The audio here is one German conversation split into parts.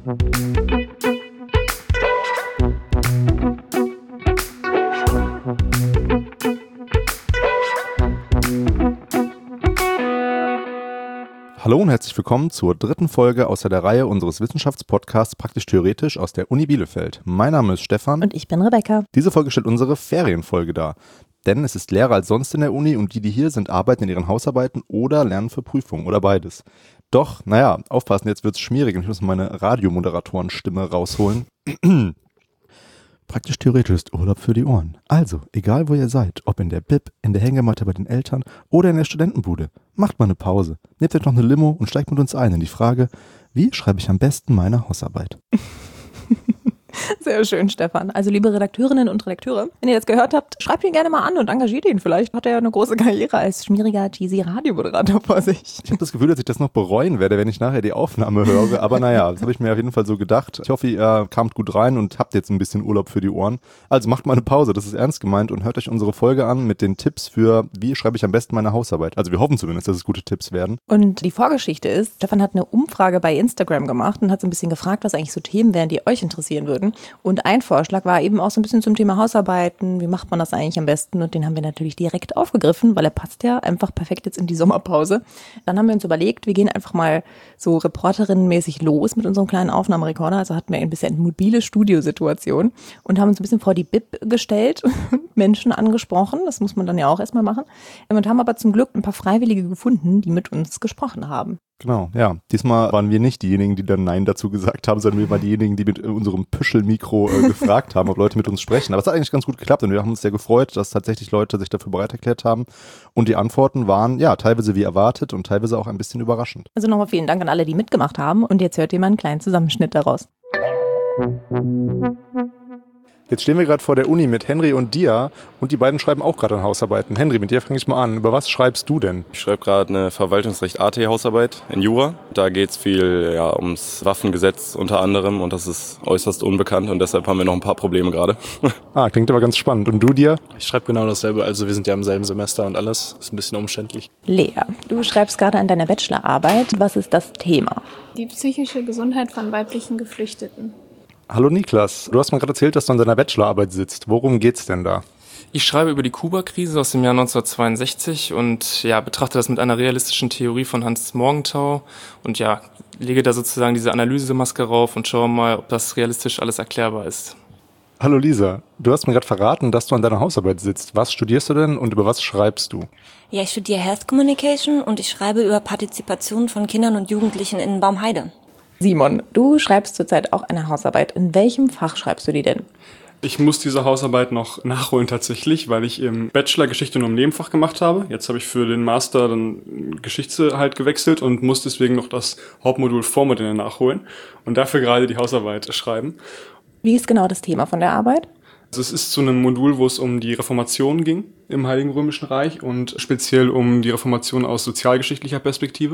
Hallo und herzlich willkommen zur dritten Folge aus der Reihe unseres Wissenschaftspodcasts Praktisch-Theoretisch aus der Uni Bielefeld. Mein Name ist Stefan. Und ich bin Rebecca. Diese Folge stellt unsere Ferienfolge dar. Denn es ist leerer als sonst in der Uni und die hier sind, arbeiten in ihren Hausarbeiten oder lernen für Prüfungen oder beides. Doch, aufpassen, jetzt wird's schmierig und ich muss meine Radiomoderatorenstimme rausholen. Praktisch-Theoretisch ist Urlaub für die Ohren. Also, egal wo ihr seid, ob in der Bib, in der Hängematte bei den Eltern oder in der Studentenbude, macht mal eine Pause, nehmt euch noch eine Limo und steigt mit uns ein in die Frage, wie schreibe ich am besten meine Hausarbeit? Sehr schön, Stefan. Also liebe Redakteurinnen und Redakteure, wenn ihr das gehört habt, schreibt ihn gerne mal an und engagiert ihn. Vielleicht hat er ja eine große Karriere als schmieriger, cheesy Radiomoderator vor sich. Ich habe das Gefühl, dass ich das noch bereuen werde, wenn ich nachher die Aufnahme höre. Aber das habe ich mir auf jeden Fall so gedacht. Ich hoffe, ihr kamt gut rein und habt jetzt ein bisschen Urlaub für die Ohren. Also macht mal eine Pause, das ist ernst gemeint und hört euch unsere Folge an mit den Tipps für, wie schreibe ich am besten meine Hausarbeit. Also wir hoffen zumindest, dass es gute Tipps werden. Und die Vorgeschichte ist, Stefan hat eine Umfrage bei Instagram gemacht und hat so ein bisschen gefragt, was eigentlich so Themen wären, die euch interessieren würden. Und ein Vorschlag war eben auch so ein bisschen zum Thema Hausarbeiten. Wie macht man das eigentlich am besten? Und den haben wir natürlich direkt aufgegriffen, weil er passt ja einfach perfekt jetzt in die Sommerpause. Dann haben wir uns überlegt, wir gehen einfach mal so reporterinnenmäßig los mit unserem kleinen Aufnahmerekorder. Also hatten wir ein bisschen eine mobile Studiosituation und haben uns ein bisschen vor die Bib gestellt und Menschen angesprochen. Das muss man dann ja auch erstmal machen. Und haben aber zum Glück ein paar Freiwillige gefunden, die mit uns gesprochen haben. Genau, ja. Diesmal waren wir nicht diejenigen, die dann Nein dazu gesagt haben, sondern wir waren diejenigen, die mit unserem Püschelmikro gefragt haben, ob Leute mit uns sprechen. Aber es hat eigentlich ganz gut geklappt und wir haben uns sehr gefreut, dass tatsächlich Leute sich dafür bereit erklärt haben. Und die Antworten waren teilweise wie erwartet und teilweise auch ein bisschen überraschend. Also nochmal vielen Dank an alle, die mitgemacht haben. Und jetzt hört ihr mal einen kleinen Zusammenschnitt daraus. Jetzt stehen wir gerade vor der Uni mit Henry und Dia und die beiden schreiben auch gerade an Hausarbeiten. Henry, mit dir fange ich mal an. Über was schreibst du denn? Ich schreibe gerade eine Verwaltungsrecht-AT-Hausarbeit in Jura. Da geht es viel ums Waffengesetz unter anderem und das ist äußerst unbekannt und deshalb haben wir noch ein paar Probleme gerade. Klingt aber ganz spannend. Und du, Dia? Ich schreibe genau dasselbe, also wir sind ja im selben Semester und alles ist ein bisschen umständlich. Lea, du schreibst gerade an deiner Bachelorarbeit. Was ist das Thema? Die psychische Gesundheit von weiblichen Geflüchteten. Hallo Niklas, du hast mir gerade erzählt, dass du an deiner Bachelorarbeit sitzt. Worum geht's denn da? Ich schreibe über die Kuba-Krise aus dem Jahr 1962 und betrachte das mit einer realistischen Theorie von Hans Morgenthau und lege da sozusagen diese Analysemaske rauf und schaue mal, ob das realistisch alles erklärbar ist. Hallo Lisa, du hast mir gerade verraten, dass du an deiner Hausarbeit sitzt. Was studierst du denn und über was schreibst du? Ja, ich studiere Health Communication und ich schreibe über Partizipation von Kindern und Jugendlichen in Baumheide. Simon, du schreibst zurzeit auch eine Hausarbeit. In welchem Fach schreibst du die denn? Ich muss diese Hausarbeit noch nachholen tatsächlich, weil ich im Bachelor Geschichte nur im Nebenfach gemacht habe. Jetzt habe ich für den Master dann Geschichte halt gewechselt und muss deswegen noch das Hauptmodul Vormodelle nachholen und dafür gerade die Hausarbeit schreiben. Wie ist genau das Thema von der Arbeit? Also es ist zu einem Modul, wo es um die Reformation ging im Heiligen Römischen Reich und speziell um die Reformation aus sozialgeschichtlicher Perspektive.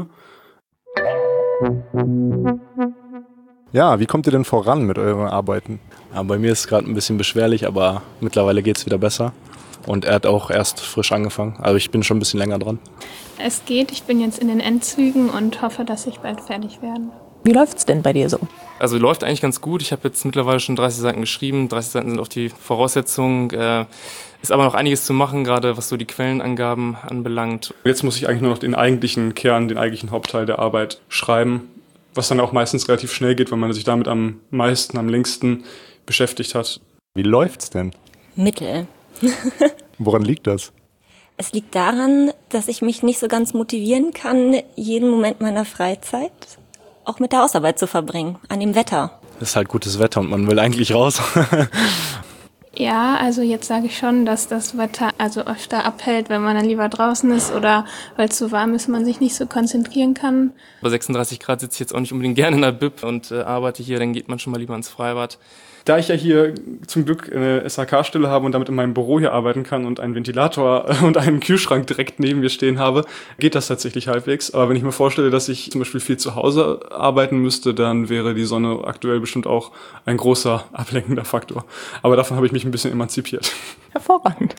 Ja, wie kommt ihr denn voran mit euren Arbeiten? Ja, bei mir ist es gerade ein bisschen beschwerlich, aber mittlerweile geht es wieder besser. Und er hat auch erst frisch angefangen, also ich bin schon ein bisschen länger dran. Es geht, ich bin jetzt in den Endzügen und hoffe, dass ich bald fertig werde. Wie läuft's denn bei dir so? Also läuft eigentlich ganz gut. Ich habe jetzt mittlerweile schon 30 Seiten geschrieben. 30 Seiten sind auch die Voraussetzungen. Ist aber noch einiges zu machen, gerade was so die Quellenangaben anbelangt. Jetzt muss ich eigentlich nur noch den eigentlichen Kern, den eigentlichen Hauptteil der Arbeit schreiben, was dann auch meistens relativ schnell geht, weil man sich damit am meisten, am längsten beschäftigt hat. Wie läuft's denn? Mittel. Woran liegt das? Es liegt daran, dass ich mich nicht so ganz motivieren kann, jeden Moment meiner Freizeit auch mit der Hausarbeit zu verbringen, an dem Wetter. Es ist halt gutes Wetter und man will eigentlich raus. Ja, also jetzt sage ich schon, dass das Wetter also öfter abhält, wenn man dann lieber draußen ist oder weil es so warm ist, man sich nicht so konzentrieren kann. Bei 36 Grad sitze ich jetzt auch nicht unbedingt gerne in der Bib und arbeite hier, dann geht man schon mal lieber ins Freibad. Da ich ja hier zum Glück eine SHK-Stelle habe und damit in meinem Büro hier arbeiten kann und einen Ventilator und einen Kühlschrank direkt neben mir stehen habe, geht das tatsächlich halbwegs. Aber wenn ich mir vorstelle, dass ich zum Beispiel viel zu Hause arbeiten müsste, dann wäre die Sonne aktuell bestimmt auch ein großer ablenkender Faktor. Aber davon habe ich mich ein bisschen emanzipiert. Hervorragend.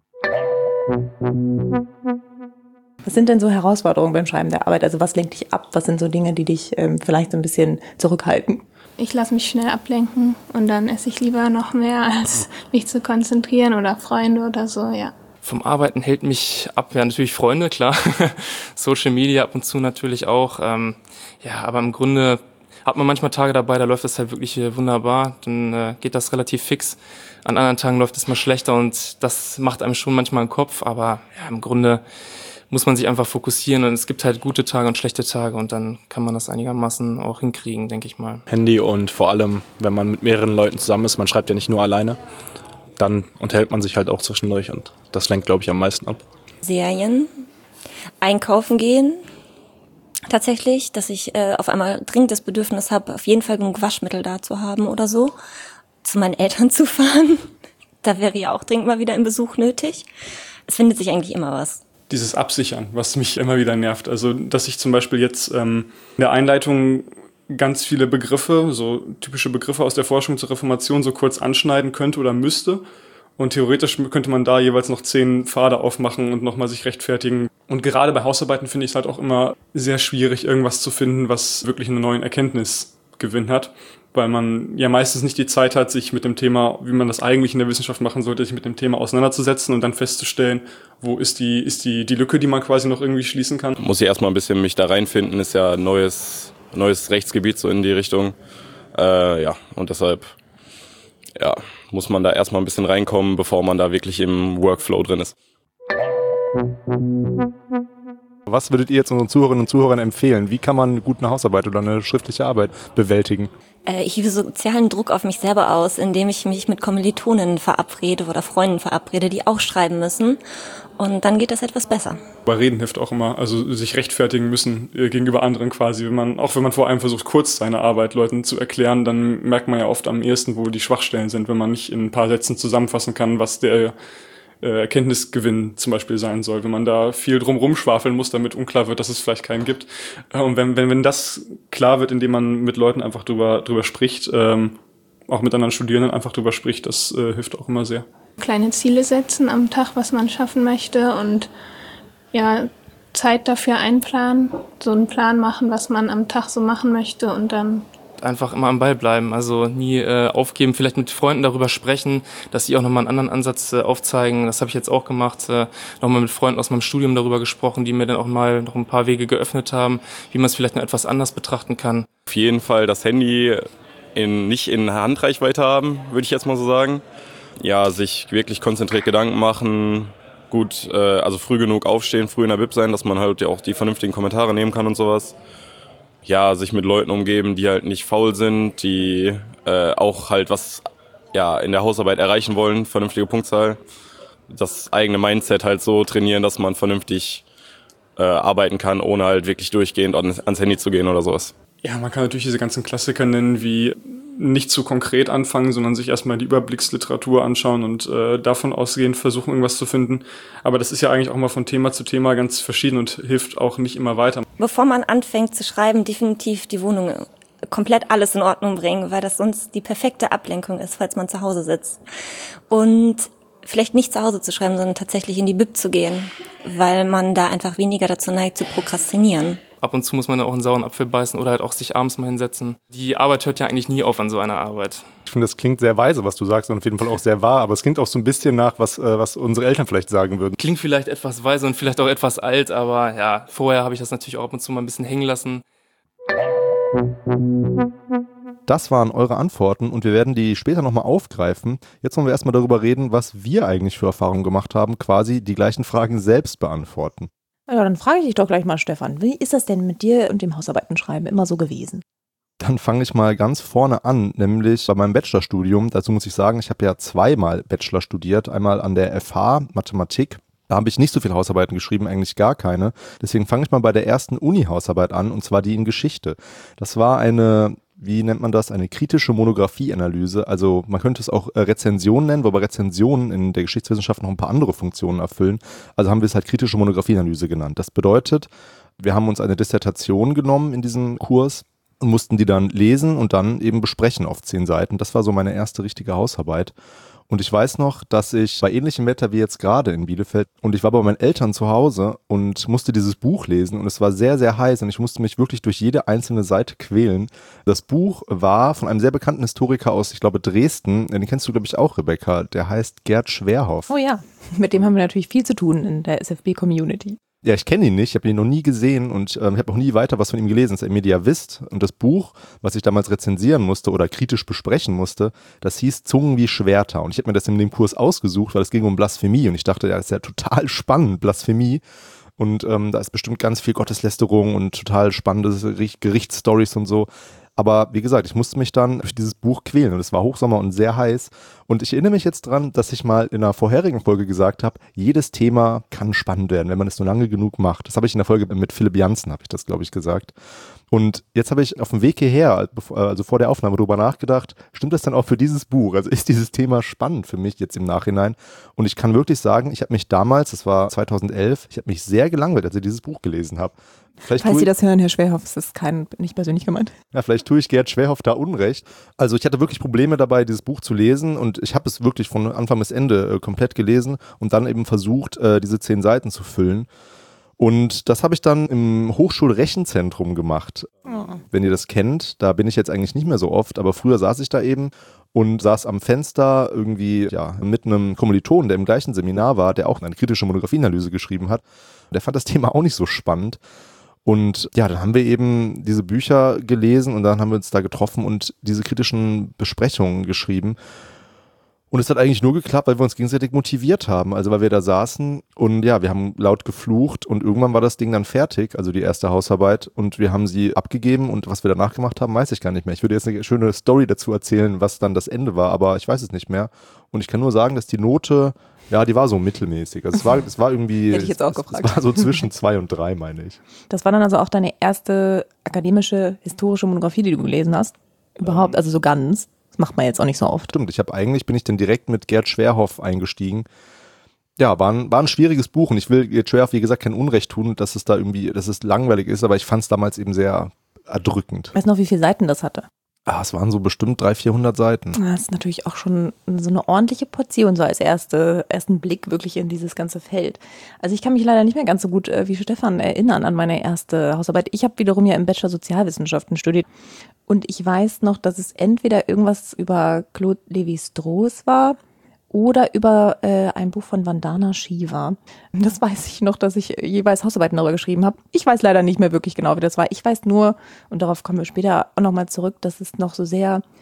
Was sind denn so Herausforderungen beim Schreiben der Arbeit? Also was lenkt dich ab? Was sind so Dinge, die dich vielleicht so ein bisschen zurückhalten? Ich lasse mich schnell ablenken und dann esse ich lieber noch mehr, als mich zu konzentrieren oder Freunde oder so, ja. Vom Arbeiten hält mich ab, ja natürlich Freunde, klar. Social Media ab und zu natürlich auch. Ja, aber im Grunde hat man manchmal Tage dabei, da läuft es halt wirklich wunderbar. Dann geht das relativ fix. An anderen Tagen läuft es mal schlechter und das macht einem schon manchmal den Kopf. Aber ja, im Grunde muss man sich einfach fokussieren und es gibt halt gute Tage und schlechte Tage und dann kann man das einigermaßen auch hinkriegen, denke ich mal. Handy und vor allem, wenn man mit mehreren Leuten zusammen ist, man schreibt ja nicht nur alleine, dann unterhält man sich halt auch zwischendurch und das lenkt, glaube ich, am meisten ab. Serien, einkaufen gehen. Tatsächlich, dass ich auf einmal dringend das Bedürfnis habe, auf jeden Fall genug Waschmittel da zu haben oder so, zu meinen Eltern zu fahren. Da wäre ja auch dringend mal wieder ein Besuch nötig. Es findet sich eigentlich immer was. Dieses Absichern, was mich immer wieder nervt. Also, dass ich zum Beispiel jetzt in der Einleitung ganz viele Begriffe, so typische Begriffe aus der Forschung zur Reformation so kurz anschneiden könnte oder müsste. Und theoretisch könnte man da jeweils noch 10 Pfade aufmachen und nochmal sich rechtfertigen. Und gerade bei Hausarbeiten finde ich es halt auch immer sehr schwierig, irgendwas zu finden, was wirklich einen neuen Erkenntnisgewinn hat. Weil man ja meistens nicht die Zeit hat, sich mit dem Thema, wie man das eigentlich in der Wissenschaft machen sollte, sich mit dem Thema auseinanderzusetzen und dann festzustellen, wo ist die Lücke, die man quasi noch irgendwie schließen kann. Muss ich erstmal ein bisschen mich da reinfinden, ist ja ein neues Rechtsgebiet so in die Richtung. Ja, und deshalb muss man da erstmal ein bisschen reinkommen, bevor man da wirklich im Workflow drin ist. Was würdet ihr jetzt unseren Zuhörerinnen und Zuhörern empfehlen? Wie kann man gut eine Hausarbeit oder eine schriftliche Arbeit bewältigen? Ich übe sozialen Druck auf mich selber aus, indem ich mich mit Kommilitonen verabrede oder Freunden verabrede, die auch schreiben müssen. Und dann geht das etwas besser. Bei Reden hilft auch immer, also sich rechtfertigen müssen gegenüber anderen quasi. Wenn man vor allem versucht, kurz seine Arbeit Leuten zu erklären, dann merkt man ja oft am ehesten, wo die Schwachstellen sind, wenn man nicht in ein paar Sätzen zusammenfassen kann, was der Erkenntnisgewinn zum Beispiel sein soll, wenn man da viel drum rumschwafeln muss, damit unklar wird, dass es vielleicht keinen gibt. Und wenn das klar wird, indem man mit Leuten einfach drüber spricht, auch mit anderen Studierenden einfach drüber spricht, das hilft auch immer sehr. Kleine Ziele setzen am Tag, was man schaffen möchte und ja, Zeit dafür einplanen, so einen Plan machen, was man am Tag so machen möchte und dann einfach immer am Ball bleiben, also nie aufgeben, vielleicht mit Freunden darüber sprechen, dass sie auch nochmal einen anderen Ansatz aufzeigen. Das habe ich jetzt auch gemacht, nochmal mit Freunden aus meinem Studium darüber gesprochen, die mir dann auch mal noch ein paar Wege geöffnet haben, wie man es vielleicht noch etwas anders betrachten kann. Auf jeden Fall das Handy nicht in Handreichweite haben, würde ich jetzt mal so sagen. Ja, sich wirklich konzentriert Gedanken machen, gut, also früh genug aufstehen, früh in der Bib sein, dass man halt auch die vernünftigen Kommentare nehmen kann und sowas. Ja, sich mit Leuten umgeben, die halt nicht faul sind, die auch halt was in der Hausarbeit erreichen wollen, vernünftige Punktzahl. Das eigene Mindset halt so trainieren, dass man vernünftig arbeiten kann, ohne halt wirklich durchgehend ans Handy zu gehen oder sowas. Ja, man kann natürlich diese ganzen Klassiker nennen, wie nicht zu konkret anfangen, sondern sich erstmal die Überblicksliteratur anschauen und davon ausgehend versuchen, irgendwas zu finden. Aber das ist ja eigentlich auch mal von Thema zu Thema ganz verschieden und hilft auch nicht immer weiter. Bevor man anfängt zu schreiben, definitiv die Wohnung komplett alles in Ordnung bringen, weil das sonst die perfekte Ablenkung ist, falls man zu Hause sitzt. Und vielleicht nicht zu Hause zu schreiben, sondern tatsächlich in die Bib zu gehen, weil man da einfach weniger dazu neigt, zu prokrastinieren. Ab und zu muss man dann auch einen sauren Apfel beißen oder halt auch sich abends mal hinsetzen. Die Arbeit hört ja eigentlich nie auf an so einer Arbeit. Ich finde, das klingt sehr weise, was du sagst, und auf jeden Fall auch sehr wahr, aber es klingt auch so ein bisschen nach, was unsere Eltern vielleicht sagen würden. Klingt vielleicht etwas weise und vielleicht auch etwas alt, aber ja, vorher habe ich das natürlich auch ab und zu mal ein bisschen hängen lassen. Das waren eure Antworten und wir werden die später nochmal aufgreifen. Jetzt wollen wir erstmal darüber reden, was wir eigentlich für Erfahrungen gemacht haben, quasi die gleichen Fragen selbst beantworten. Ja, dann frage ich dich doch gleich mal, Stefan, wie ist das denn mit dir und dem Hausarbeitenschreiben immer so gewesen? Dann fange ich mal ganz vorne an, nämlich bei meinem Bachelorstudium. Dazu muss ich sagen, ich habe ja zweimal Bachelor studiert, einmal an der FH Mathematik. Da habe ich nicht so viele Hausarbeiten geschrieben, eigentlich gar keine. Deswegen fange ich mal bei der ersten Uni-Hausarbeit an, und zwar die in Geschichte. Das war eine, wie nennt man das, eine kritische Monographie-Analyse. Also man könnte es auch Rezension nennen, wobei Rezensionen in der Geschichtswissenschaft noch ein paar andere Funktionen erfüllen. Also haben wir es halt kritische Monographie-Analyse genannt. Das bedeutet, wir haben uns eine Dissertation genommen in diesem Kurs und mussten die dann lesen und dann eben besprechen auf 10 Seiten. Das war so meine erste richtige Hausarbeit. Und ich weiß noch, dass ich bei ähnlichem Wetter wie jetzt gerade in Bielefeld und ich war bei meinen Eltern zu Hause und musste dieses Buch lesen und es war sehr, sehr heiß und ich musste mich wirklich durch jede einzelne Seite quälen. Das Buch war von einem sehr bekannten Historiker aus, ich glaube, Dresden. Den kennst du, glaube ich, auch, Rebecca. Der heißt Gerd Schwerhoff. Oh ja, mit dem haben wir natürlich viel zu tun in der SFB-Community. Ja, ich kenne ihn nicht, ich habe ihn noch nie gesehen und ich habe auch nie weiter was von ihm gelesen. Das ist Mediavist und das Buch, was ich damals rezensieren musste oder kritisch besprechen musste, das hieß Zungen wie Schwerter und ich habe mir das in dem Kurs ausgesucht, weil es ging um Blasphemie und ich dachte, ja, das ist ja total spannend, Blasphemie und da ist bestimmt ganz viel Gotteslästerung und total spannende Gerichtsstories und so. Aber wie gesagt, ich musste mich dann durch dieses Buch quälen und es war Hochsommer und sehr heiß. Und ich erinnere mich jetzt dran, dass ich mal in einer vorherigen Folge gesagt habe, jedes Thema kann spannend werden, wenn man es nur lange genug macht. Das habe ich in der Folge mit Philipp Jansen, habe ich das, glaube ich, gesagt. Und jetzt habe ich auf dem Weg hierher, also vor der Aufnahme, darüber nachgedacht, stimmt das dann auch für dieses Buch? Also ist dieses Thema spannend für mich jetzt im Nachhinein? Und ich kann wirklich sagen, ich habe mich damals, das war 2011, ich habe mich sehr gelangweilt, als ich dieses Buch gelesen habe. Falls Sie das hören, Herr Schwerhoff, das ist nicht persönlich gemeint. Ja, vielleicht tue ich Gerd Schwerhoff da Unrecht. Also ich hatte wirklich Probleme dabei, dieses Buch zu lesen und ich habe es wirklich von Anfang bis Ende komplett gelesen und dann eben versucht, diese 10 Seiten zu füllen. Und das habe ich dann im Hochschulrechenzentrum gemacht. Oh. Wenn ihr das kennt, da bin ich jetzt eigentlich nicht mehr so oft, aber früher saß ich da eben und saß am Fenster irgendwie mit einem Kommilitonen, der im gleichen Seminar war, der auch eine kritische Monographieanalyse geschrieben hat. Der fand das Thema auch nicht so spannend. Und ja, dann haben wir eben diese Bücher gelesen und dann haben wir uns da getroffen und diese kritischen Besprechungen geschrieben. Und es hat eigentlich nur geklappt, weil wir uns gegenseitig motiviert haben. Also weil wir da saßen und ja, wir haben laut geflucht und irgendwann war das Ding dann fertig, also die erste Hausarbeit. Und wir haben sie abgegeben und was wir danach gemacht haben, weiß ich gar nicht mehr. Ich würde jetzt eine schöne Story dazu erzählen, was dann das Ende war, aber ich weiß es nicht mehr. Und ich kann nur sagen, dass die Note, ja, die war so mittelmäßig. Also es war irgendwie, hätte ich jetzt auch gefragt. Es war so zwischen 2 und 3, meine ich. Das war dann also auch deine erste akademische, historische Monographie, die du gelesen hast? Überhaupt, also so ganz? Das macht man jetzt auch nicht so oft. Stimmt, bin ich dann direkt mit Gerd Schwerhoff eingestiegen. Ja, war ein schwieriges Buch und ich will Gerd Schwerhoff, wie gesagt, kein Unrecht tun, dass es langweilig ist, aber ich fand es damals eben sehr erdrückend. Weißt du noch, wie viele Seiten das hatte? Es waren so bestimmt 300-400 Seiten. Das ist natürlich auch schon so eine ordentliche Portion, so als ersten Blick wirklich in dieses ganze Feld. Also ich kann mich leider nicht mehr ganz so gut wie Stefan erinnern an meine erste Hausarbeit. Ich habe wiederum ja im Bachelor Sozialwissenschaften studiert und ich weiß noch, dass es entweder irgendwas über Claude Lévi-Strauss war oder über ein Buch von Vandana Shiva. Das weiß ich noch, dass ich jeweils Hausarbeiten darüber geschrieben habe. Ich weiß leider nicht mehr wirklich genau, wie das war. Ich weiß nur, und darauf kommen wir später auch nochmal zurück, dass es noch so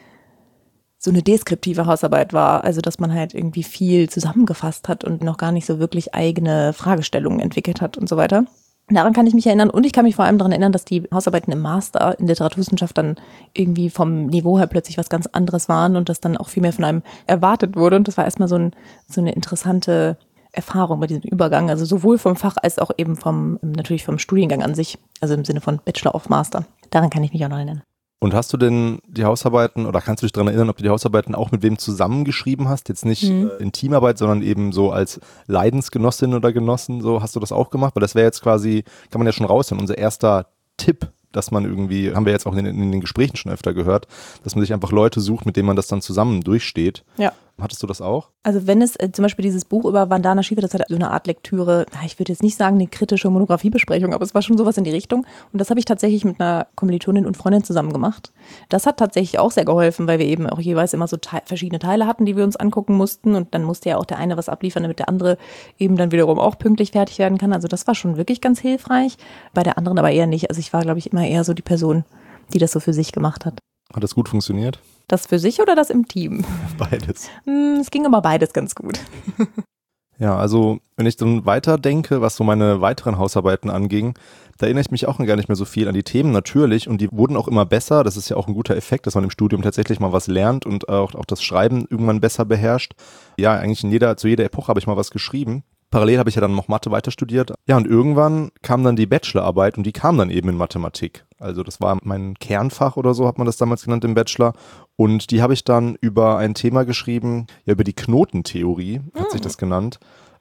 eine deskriptive Hausarbeit war. Also, dass man halt irgendwie viel zusammengefasst hat und noch gar nicht so wirklich eigene Fragestellungen entwickelt hat und so weiter. Daran kann ich mich erinnern und ich kann mich vor allem daran erinnern, dass die Hausarbeiten im Master in Literaturwissenschaft dann irgendwie vom Niveau her plötzlich was ganz anderes waren und das dann auch viel mehr von einem erwartet wurde und das war erstmal so eine interessante Erfahrung bei diesem Übergang, also sowohl vom Fach als auch eben natürlich vom Studiengang an sich, also im Sinne von Bachelor auf Master. Daran kann ich mich auch noch erinnern. Und hast du denn die Hausarbeiten oder kannst du dich daran erinnern, ob du die Hausarbeiten auch mit wem zusammengeschrieben hast? Jetzt nicht in Teamarbeit, sondern eben so als Leidensgenossin oder Genossen, so hast du das auch gemacht? Weil das wäre jetzt quasi, kann man ja schon raushören, unser erster Tipp, dass man irgendwie, haben wir jetzt auch in den Gesprächen schon öfter gehört, dass man sich einfach Leute sucht, mit denen man das dann zusammen durchsteht. Ja. Hattest du das auch? Also wenn es zum Beispiel dieses Buch über Vandana Shiva, das hat so eine Art Lektüre, ich würde jetzt nicht sagen eine kritische Monografiebesprechung, aber es war schon sowas in die Richtung. Und das habe ich tatsächlich mit einer Kommilitonin und Freundin zusammen gemacht. Das hat tatsächlich auch sehr geholfen, weil wir eben auch jeweils immer so verschiedene Teile hatten, die wir uns angucken mussten. Und dann musste ja auch der eine was abliefern, damit der andere eben dann wiederum auch pünktlich fertig werden kann. Also das war schon wirklich ganz hilfreich. Bei der anderen aber eher nicht. Also ich war, glaube ich, immer eher so die Person, die das so für sich gemacht hat. Hat das gut funktioniert? Das für sich oder das im Team? Beides. Es ging aber beides ganz gut. Ja, also wenn ich dann weiterdenke, was so meine weiteren Hausarbeiten anging, da erinnere ich mich auch gar nicht mehr so viel an die Themen natürlich und die wurden auch immer besser. Das ist ja auch ein guter Effekt, dass man im Studium tatsächlich mal was lernt und auch das Schreiben irgendwann besser beherrscht. Ja, eigentlich zu jeder Epoche habe ich mal was geschrieben. Parallel habe ich ja dann noch Mathe weiter studiert. Ja, und irgendwann kam dann die Bachelorarbeit und die kam dann eben in Mathematik. Also das war mein Kernfach oder so, hat man das damals genannt im Bachelor. Und die habe ich dann über ein Thema geschrieben, ja über die Knotentheorie, hat sich das genannt.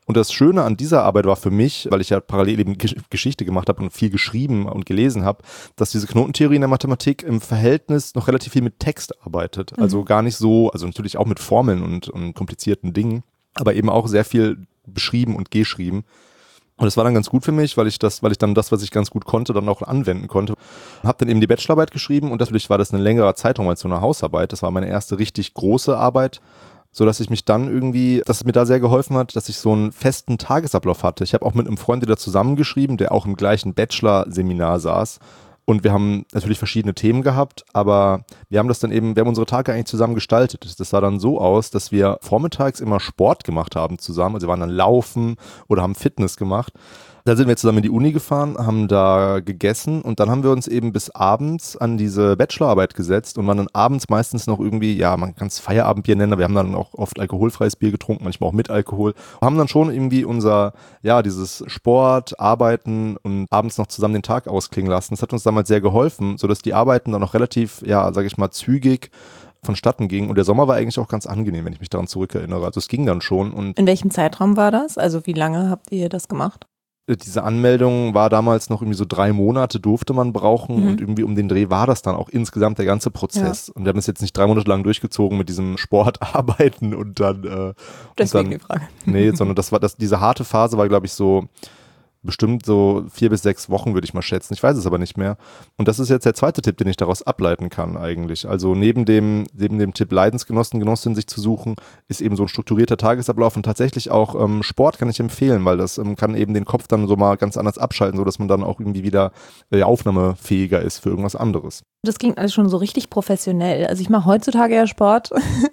Und das Schöne an dieser Arbeit war für mich, weil ich ja parallel eben Geschichte gemacht habe und viel geschrieben und gelesen habe, dass diese Knotentheorie in der Mathematik im Verhältnis noch relativ viel mit Text arbeitet. Also gar nicht so, also natürlich auch mit Formeln und komplizierten Dingen, aber eben auch sehr viel beschrieben und geschrieben. Und das war dann ganz gut für mich, weil ich dann das, was ich ganz gut konnte, dann auch anwenden konnte. Habe dann eben die Bachelorarbeit geschrieben und natürlich war das ein längerer Zeitraum als so eine Hausarbeit. Das war meine erste richtig große Arbeit, so dass ich mich dann irgendwie, dass es mir da sehr geholfen hat, dass ich so einen festen Tagesablauf hatte. Ich habe auch mit einem Freund wieder zusammengeschrieben, der auch im gleichen Bachelor-Seminar saß. Und wir haben natürlich verschiedene Themen gehabt, aber wir haben unsere Tage eigentlich zusammen gestaltet. Das sah dann so aus, dass wir vormittags immer Sport gemacht haben zusammen. Also wir waren dann laufen oder haben Fitness gemacht. Da sind wir zusammen in die Uni gefahren, haben da gegessen und dann haben wir uns eben bis abends an diese Bachelorarbeit gesetzt und waren dann abends meistens noch irgendwie, ja, man kann es Feierabendbier nennen, aber wir haben dann auch oft alkoholfreies Bier getrunken, manchmal auch mit Alkohol. Haben dann schon irgendwie dieses Sport, Arbeiten und abends noch zusammen den Tag ausklingen lassen. Das hat uns damals sehr geholfen, sodass die Arbeiten dann noch relativ, zügig vonstatten ging. Und der Sommer war eigentlich auch ganz angenehm, wenn ich mich daran zurückerinnere. Also es ging dann schon. Und in welchem Zeitraum war das? Also wie lange habt ihr das gemacht? Diese Anmeldung war damals noch irgendwie so 3 Monate durfte man brauchen und irgendwie um den Dreh war das dann auch insgesamt der ganze Prozess. Und wir haben es jetzt nicht 3 Monate lang durchgezogen mit diesem Sportarbeiten und dann deswegen die Frage. Nee, sondern diese harte Phase war, glaube ich, so bestimmt so 4 bis 6 Wochen, würde ich mal schätzen. Ich weiß es aber nicht mehr. Und das ist jetzt der zweite Tipp, den ich daraus ableiten kann eigentlich. Also neben dem Tipp, Leidensgenossen, Genossinnen sich zu suchen, ist eben so ein strukturierter Tagesablauf und tatsächlich auch Sport kann ich empfehlen, weil das kann eben den Kopf dann so mal ganz anders abschalten, sodass man dann auch irgendwie wieder aufnahmefähiger ist für irgendwas anderes. Das klingt alles schon so richtig professionell. Also ich mache heutzutage ja Sport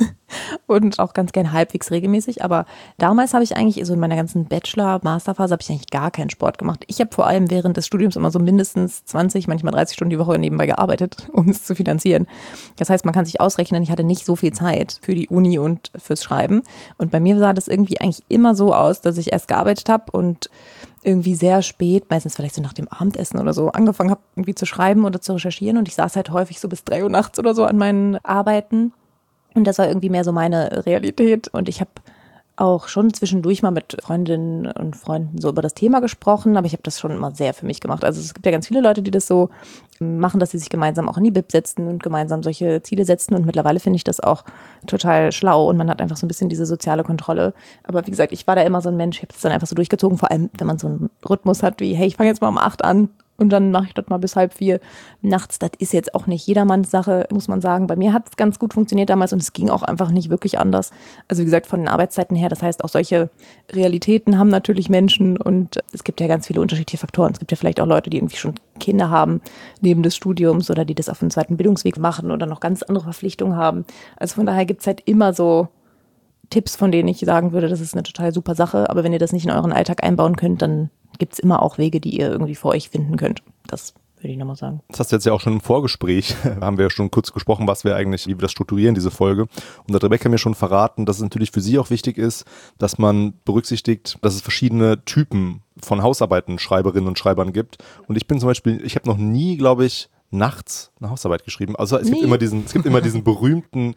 und auch ganz gern halbwegs regelmäßig, aber damals habe ich eigentlich, so in meiner ganzen Bachelor-Masterphase habe ich eigentlich gar keinen Sport gemacht. Ich habe vor allem während des Studiums immer so mindestens 20, manchmal 30 Stunden die Woche nebenbei gearbeitet, um es zu finanzieren. Das heißt, man kann sich ausrechnen, ich hatte nicht so viel Zeit für die Uni und fürs Schreiben. Und bei mir sah das irgendwie eigentlich immer so aus, dass ich erst gearbeitet habe und irgendwie sehr spät, meistens vielleicht so nach dem Abendessen oder so, angefangen habe irgendwie zu schreiben oder zu recherchieren und ich saß halt häufig so bis 3 Uhr nachts oder so an meinen Arbeiten und das war irgendwie mehr so meine Realität und ich habe auch schon zwischendurch mal mit Freundinnen und Freunden so über das Thema gesprochen, aber ich habe das schon immer sehr für mich gemacht. Also es gibt ja ganz viele Leute, die das so machen, dass sie sich gemeinsam auch in die Bib setzen und gemeinsam solche Ziele setzen und mittlerweile finde ich das auch total schlau und man hat einfach so ein bisschen diese soziale Kontrolle. Aber wie gesagt, ich war da immer so ein Mensch, ich habe es dann einfach so durchgezogen, vor allem wenn man so einen Rhythmus hat wie, hey, ich fange jetzt mal um 8 an. Und dann mache ich das mal bis 3:30 nachts. Das ist jetzt auch nicht jedermanns Sache, muss man sagen. Bei mir hat es ganz gut funktioniert damals und es ging auch einfach nicht wirklich anders. Also wie gesagt, von den Arbeitszeiten her, das heißt auch solche Realitäten haben natürlich Menschen und es gibt ja ganz viele unterschiedliche Faktoren. Es gibt ja vielleicht auch Leute, die irgendwie schon Kinder haben neben des Studiums oder die das auf dem zweiten Bildungsweg machen oder noch ganz andere Verpflichtungen haben. Also von daher gibt es halt immer so Tipps, von denen ich sagen würde, das ist eine total super Sache. Aber wenn ihr das nicht in euren Alltag einbauen könnt, dann gibt es immer auch Wege, die ihr irgendwie für euch finden könnt. Das würde ich nochmal sagen. Das hast du jetzt ja auch schon im Vorgespräch, haben wir ja schon kurz gesprochen, wie wir das strukturieren, diese Folge. Und hat Rebecca mir schon verraten, dass es natürlich für sie auch wichtig ist, dass man berücksichtigt, dass es verschiedene Typen von Hausarbeiten, Schreiberinnen und Schreibern gibt. Und ich bin zum Beispiel, ich habe noch nie, glaube ich, nachts eine Hausarbeit geschrieben. Also es gibt immer diesen berühmten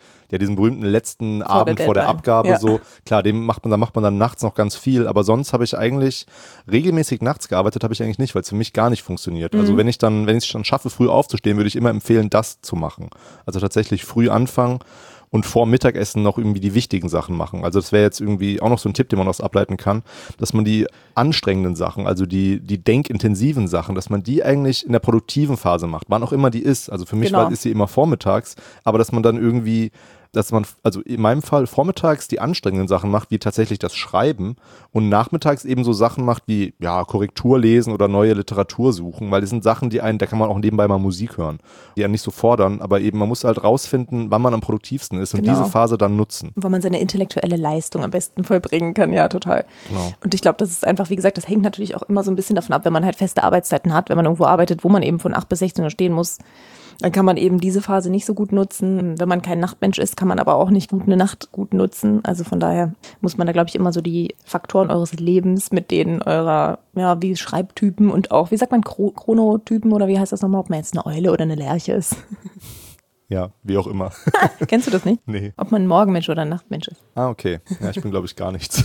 letzten Abend vor der Abgabe, ja. So. Klar, da macht man dann nachts noch ganz viel, aber sonst habe ich eigentlich regelmäßig nachts gearbeitet, habe ich eigentlich nicht, weil es für mich gar nicht funktioniert. Also wenn ich es schon schaffe, früh aufzustehen, würde ich immer empfehlen, das zu machen. Also tatsächlich früh anfangen und vor Mittagessen noch irgendwie die wichtigen Sachen machen. Also das wäre jetzt irgendwie auch noch so ein Tipp, den man daraus ableiten kann, dass man die anstrengenden Sachen, also die denkintensiven Sachen, dass man die eigentlich in der produktiven Phase macht, wann auch immer die ist. Also für mich ist sie immer vormittags, aber dass man dann irgendwie, also in meinem Fall vormittags die anstrengenden Sachen macht, wie tatsächlich das Schreiben und nachmittags eben so Sachen macht wie, ja, Korrektur lesen oder neue Literatur suchen, weil das sind Sachen, da kann man auch nebenbei mal Musik hören, die ja nicht so fordern, aber eben man muss halt rausfinden, wann man am produktivsten ist und diese Phase dann nutzen. Wo man seine intellektuelle Leistung am besten vollbringen kann, ja, total. Genau. Und ich glaube, das ist einfach, wie gesagt, das hängt natürlich auch immer so ein bisschen davon ab, wenn man halt feste Arbeitszeiten hat, wenn man irgendwo arbeitet, wo man eben von 8 bis 16 Uhr stehen muss, dann kann man eben diese Phase nicht so gut nutzen. Wenn man kein Nachtmensch ist, kann man aber auch nicht eine Nacht gut nutzen. Also von daher muss man da, glaube ich, immer so die Faktoren eures Lebens mit denen eurer, ja, wie Schreibtypen und auch, wie sagt man, Chronotypen oder wie heißt das nochmal, ob man jetzt eine Eule oder eine Lerche ist. Ja, wie auch immer. Kennst du das nicht? Nee. Ob man ein Morgenmensch oder ein Nachtmensch ist. Ah, okay. Ja, ich bin, glaube ich, gar nichts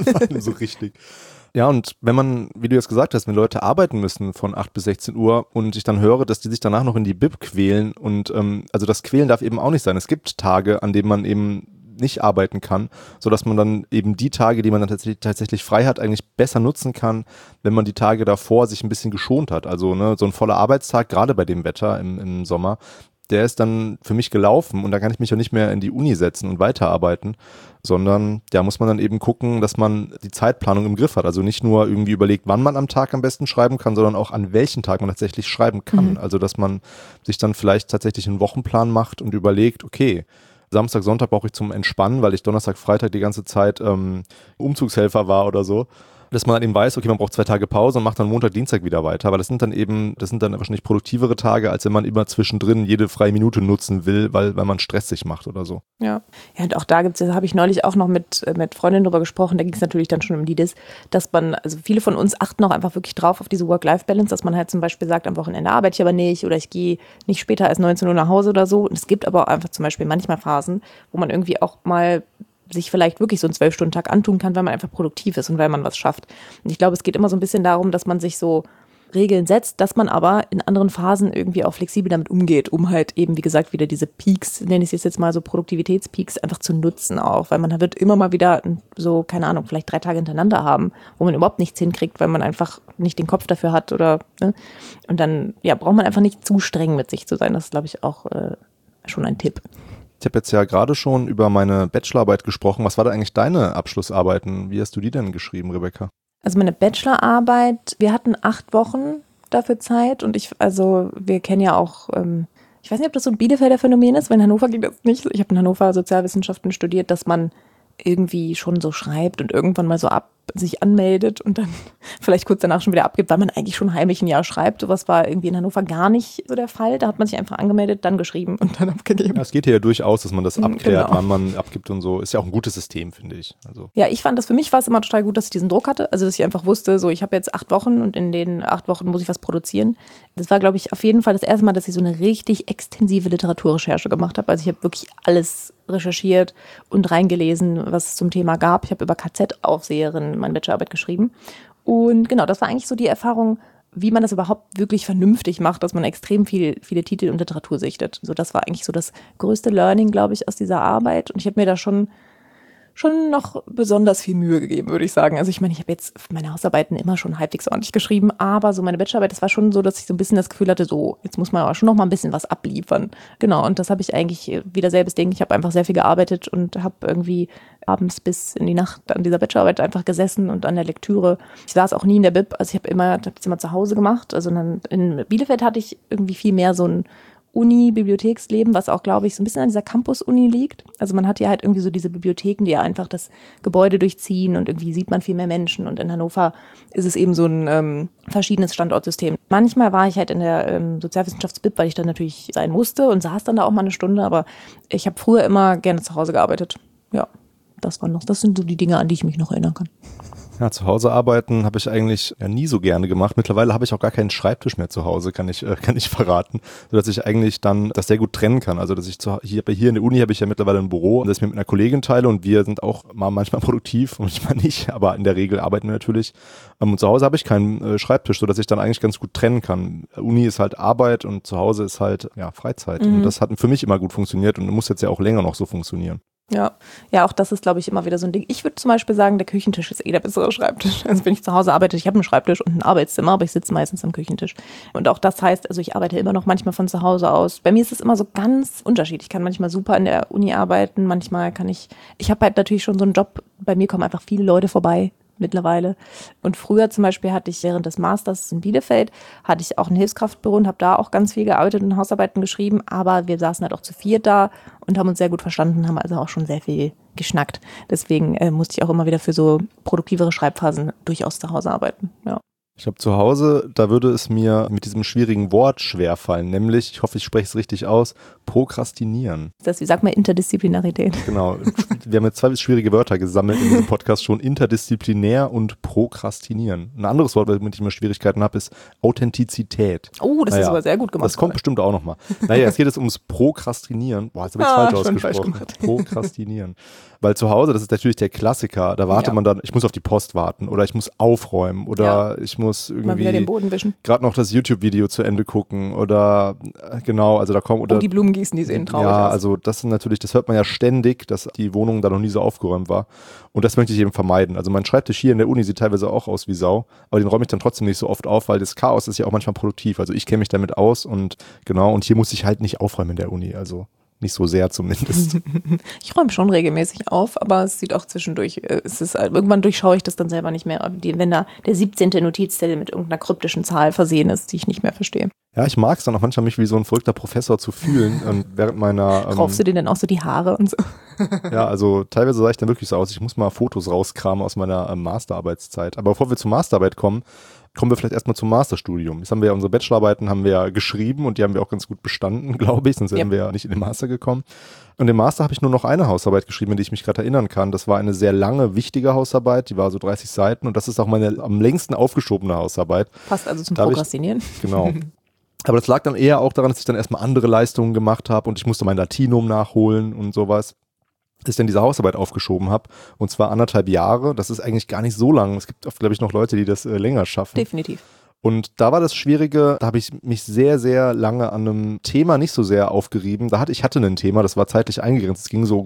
so richtig. Ja, und wenn man, wie du jetzt gesagt hast, wenn Leute arbeiten müssen von 8 bis 16 Uhr und ich dann höre, dass die sich danach noch in die Bib quälen und also das Quälen darf eben auch nicht sein. Es gibt Tage, an denen man eben nicht arbeiten kann, sodass man dann eben die Tage, die man dann tatsächlich frei hat, eigentlich besser nutzen kann, wenn man die Tage davor sich ein bisschen geschont hat. Also ne, so ein voller Arbeitstag, gerade bei dem Wetter im Sommer, der ist dann für mich gelaufen und da kann ich mich auch nicht mehr in die Uni setzen und weiterarbeiten, sondern da muss man dann eben gucken, dass man die Zeitplanung im Griff hat. Also nicht nur irgendwie überlegt, wann man am Tag am besten schreiben kann, sondern auch an welchen Tag man tatsächlich schreiben kann. Also dass man sich dann vielleicht tatsächlich einen Wochenplan macht und überlegt, okay, Samstag, Sonntag brauche ich zum Entspannen, weil ich Donnerstag, Freitag die ganze Zeit Umzugshelfer war oder so. Dass man dann eben weiß, okay, man braucht 2 Tage Pause und macht dann Montag, Dienstag wieder weiter. Aber das sind dann wahrscheinlich produktivere Tage, als wenn man immer zwischendrin jede freie Minute nutzen will, weil man Stress sich macht oder so. Ja, und auch da habe ich neulich auch noch mit Freundinnen drüber gesprochen, da ging es natürlich dann schon um dass man, also viele von uns achten auch einfach wirklich drauf auf diese Work-Life-Balance, dass man halt zum Beispiel sagt, am Wochenende arbeite ich aber nicht oder ich gehe nicht später als 19 Uhr nach Hause oder so. Und es gibt aber auch einfach zum Beispiel manchmal Phasen, wo man irgendwie auch mal sich vielleicht wirklich so einen 12-Stunden-Tag antun kann, weil man einfach produktiv ist und weil man was schafft. Und ich glaube, es geht immer so ein bisschen darum, dass man sich so Regeln setzt, dass man aber in anderen Phasen irgendwie auch flexibel damit umgeht, um halt eben, wie gesagt, wieder diese Peaks, nenne ich es jetzt mal so Produktivitätspeaks, einfach zu nutzen auch, weil man wird immer mal wieder so, keine Ahnung, vielleicht 3 Tage hintereinander haben, wo man überhaupt nichts hinkriegt, weil man einfach nicht den Kopf dafür hat oder, ne? Und dann, ja, braucht man einfach nicht zu streng mit sich zu sein. Das ist, glaube ich, auch schon ein Tipp. Ich habe jetzt ja gerade schon über meine Bachelorarbeit gesprochen. Was war da eigentlich deine Abschlussarbeiten? Wie hast du die denn geschrieben, Rebecca? Also meine Bachelorarbeit, wir hatten 8 Wochen dafür Zeit und wir kennen ja auch, ich weiß nicht, ob das so ein Bielefelder Phänomen ist, weil in Hannover ging das nicht. Ich habe in Hannover Sozialwissenschaften studiert, dass man irgendwie schon so schreibt und irgendwann mal so sich anmeldet und dann vielleicht kurz danach schon wieder abgibt, weil man eigentlich schon heimlich ein Jahr schreibt. Sowas war irgendwie in Hannover gar nicht so der Fall. Da hat man sich einfach angemeldet, dann geschrieben und dann abgegeben. Ja, es geht ja durchaus, dass man das abklärt, Genau. wann man abgibt und so. Ist ja auch ein gutes System, finde ich. Also. Ja, für mich war es immer total gut, dass ich diesen Druck hatte. Also, dass ich einfach wusste, so, ich habe jetzt 8 Wochen und in den 8 Wochen muss ich was produzieren. Das war, glaube ich, auf jeden Fall das erste Mal, dass ich so eine richtig extensive Literaturrecherche gemacht habe. Also, ich habe wirklich alles recherchiert und reingelesen, was es zum Thema gab. Ich habe über KZ-Aufseherinnen meine Bachelorarbeit geschrieben. Und genau, das war eigentlich so die Erfahrung, wie man das überhaupt wirklich vernünftig macht, dass man extrem viele Titel und Literatur sichtet. So, das war eigentlich so das größte Learning, glaube ich, aus dieser Arbeit. Und ich habe mir da schon noch besonders viel Mühe gegeben, würde ich sagen. Also ich meine, ich habe jetzt meine Hausarbeiten immer schon halbwegs ordentlich geschrieben, aber so meine Bachelorarbeit, das war schon so, dass ich so ein bisschen das Gefühl hatte, so, jetzt muss man aber schon noch mal ein bisschen was abliefern. Genau, und das habe ich eigentlich wieder selbes Ding. Ich habe einfach sehr viel gearbeitet und habe irgendwie abends bis in die Nacht an dieser Bachelorarbeit einfach gesessen und an der Lektüre. Ich saß auch nie in der Bib, also ich habe es immer zu Hause gemacht. Also dann in Bielefeld hatte ich irgendwie viel mehr so ein Uni-Bibliotheksleben, was auch, glaube ich, so ein bisschen an dieser Campus-Uni liegt. Also man hat ja halt irgendwie so diese Bibliotheken, die ja einfach das Gebäude durchziehen und irgendwie sieht man viel mehr Menschen. Und in Hannover ist es eben so ein verschiedenes Standortsystem. Manchmal war ich halt in der Sozialwissenschafts-Bib, weil ich dann natürlich sein musste und saß dann da auch mal eine Stunde. Aber ich habe früher immer gerne zu Hause gearbeitet. Ja, das sind so die Dinge, an die ich mich noch erinnern kann. Ja, zu Hause arbeiten habe ich eigentlich nie so gerne gemacht. Mittlerweile habe ich auch gar keinen Schreibtisch mehr zu Hause, kann ich verraten, sodass ich eigentlich dann das sehr gut trennen kann. Also dass ich hier in der Uni habe ich ja mittlerweile ein Büro, das ich mit einer Kollegin teile und wir sind auch manchmal produktiv und manchmal nicht, aber in der Regel arbeiten wir natürlich. Und zu Hause habe ich keinen Schreibtisch, sodass ich dann eigentlich ganz gut trennen kann. Uni ist halt Arbeit und zu Hause ist halt Freizeit. Und das hat für mich immer gut funktioniert und muss jetzt ja auch länger noch so funktionieren. Ja, auch das ist, glaube ich, immer wieder so ein Ding. Ich würde zum Beispiel sagen, der Küchentisch ist der bessere Schreibtisch. Also wenn ich zu Hause arbeite, ich habe einen Schreibtisch und ein Arbeitszimmer, aber ich sitze meistens am Küchentisch. Und auch das heißt, also ich arbeite immer noch manchmal von zu Hause aus. Bei mir ist es immer so ganz unterschiedlich. Ich kann manchmal super in der Uni arbeiten, manchmal ich habe halt natürlich schon so einen Job, bei mir kommen einfach viele Leute vorbei mittlerweile. Und früher zum Beispiel hatte ich während des Masters in Bielefeld, hatte ich auch ein Hilfskraftbüro und habe da auch ganz viel gearbeitet und Hausarbeiten geschrieben, aber wir saßen halt auch zu 4 da und haben uns sehr gut verstanden, haben also auch schon sehr viel geschnackt. Deswegen musste ich auch immer wieder für so produktivere Schreibphasen durchaus zu Hause arbeiten, ja. Ich glaube, zu Hause, da würde es mir mit diesem schwierigen Wort schwerfallen, nämlich, ich hoffe, ich spreche es richtig aus, prokrastinieren. Wie sagt man, Interdisziplinarität? Genau. Wir haben jetzt 2 schwierige Wörter gesammelt in diesem Podcast schon, interdisziplinär und prokrastinieren. Ein anderes Wort, womit ich immer Schwierigkeiten habe, ist Authentizität. Oh, das ist aber sehr gut gemacht. Das kommt bestimmt auch nochmal. Naja, jetzt geht es ums Prokrastinieren. Boah, jetzt habe ich es falsch ausgesprochen. Prokrastinieren. Weil zu Hause, das ist natürlich der Klassiker, da wartet man dann, ich muss auf die Post warten oder ich muss aufräumen oder ich muss irgendwie mal wieder den Boden wischen. Gerade noch das YouTube-Video zu Ende gucken oder genau, also da kommen oder die Blumen gießen, die sehen traurig aus. Ja, also das sind natürlich, das hört man ja ständig, dass die Wohnung da noch nie so aufgeräumt war und das möchte ich eben vermeiden. Also mein Schreibtisch hier in der Uni sieht teilweise auch aus wie Sau, aber den räume ich dann trotzdem nicht so oft auf, weil das Chaos ist ja auch manchmal produktiv. Also ich kenne mich damit aus und genau, und hier muss ich halt nicht aufräumen in der Uni, also nicht so sehr zumindest. Ich räume schon regelmäßig auf, aber es sieht auch zwischendurch, irgendwann durchschaue ich das dann selber nicht mehr, wenn da der 17. Notizzettel mit irgendeiner kryptischen Zahl versehen ist, die ich nicht mehr verstehe. Ja, ich mag es dann auch manchmal, mich wie so ein verrückter Professor zu fühlen während meiner... Raufst du dir denn auch so die Haare und so? Ja, also teilweise sah ich dann wirklich so aus, ich muss mal Fotos rauskramen aus meiner Masterarbeitszeit. Aber bevor wir zur Masterarbeit kommen wir vielleicht erstmal zum Masterstudium. Jetzt haben wir ja unsere Bachelorarbeiten haben wir ja geschrieben und die haben wir auch ganz gut bestanden, glaube ich, sonst wären wir ja nicht in den Master gekommen. Und im Master habe ich nur noch eine Hausarbeit geschrieben, an die ich mich gerade erinnern kann. Das war eine sehr lange, wichtige Hausarbeit, die war so 30 Seiten und das ist auch meine am längsten aufgeschobene Hausarbeit. Passt also zum Prokrastinieren. Genau. Aber das lag dann eher auch daran, dass ich dann erstmal andere Leistungen gemacht habe und ich musste mein Latinum nachholen und sowas, dass ich dann diese Hausarbeit aufgeschoben habe und zwar 1,5 Jahre. Das ist eigentlich gar nicht so lang. Es gibt oft, glaube ich, noch Leute, die das länger schaffen. Definitiv. Und da war das Schwierige, da habe ich mich sehr, sehr lange an einem Thema nicht so sehr aufgerieben. Ich hatte ein Thema, das war zeitlich eingegrenzt. Es ging so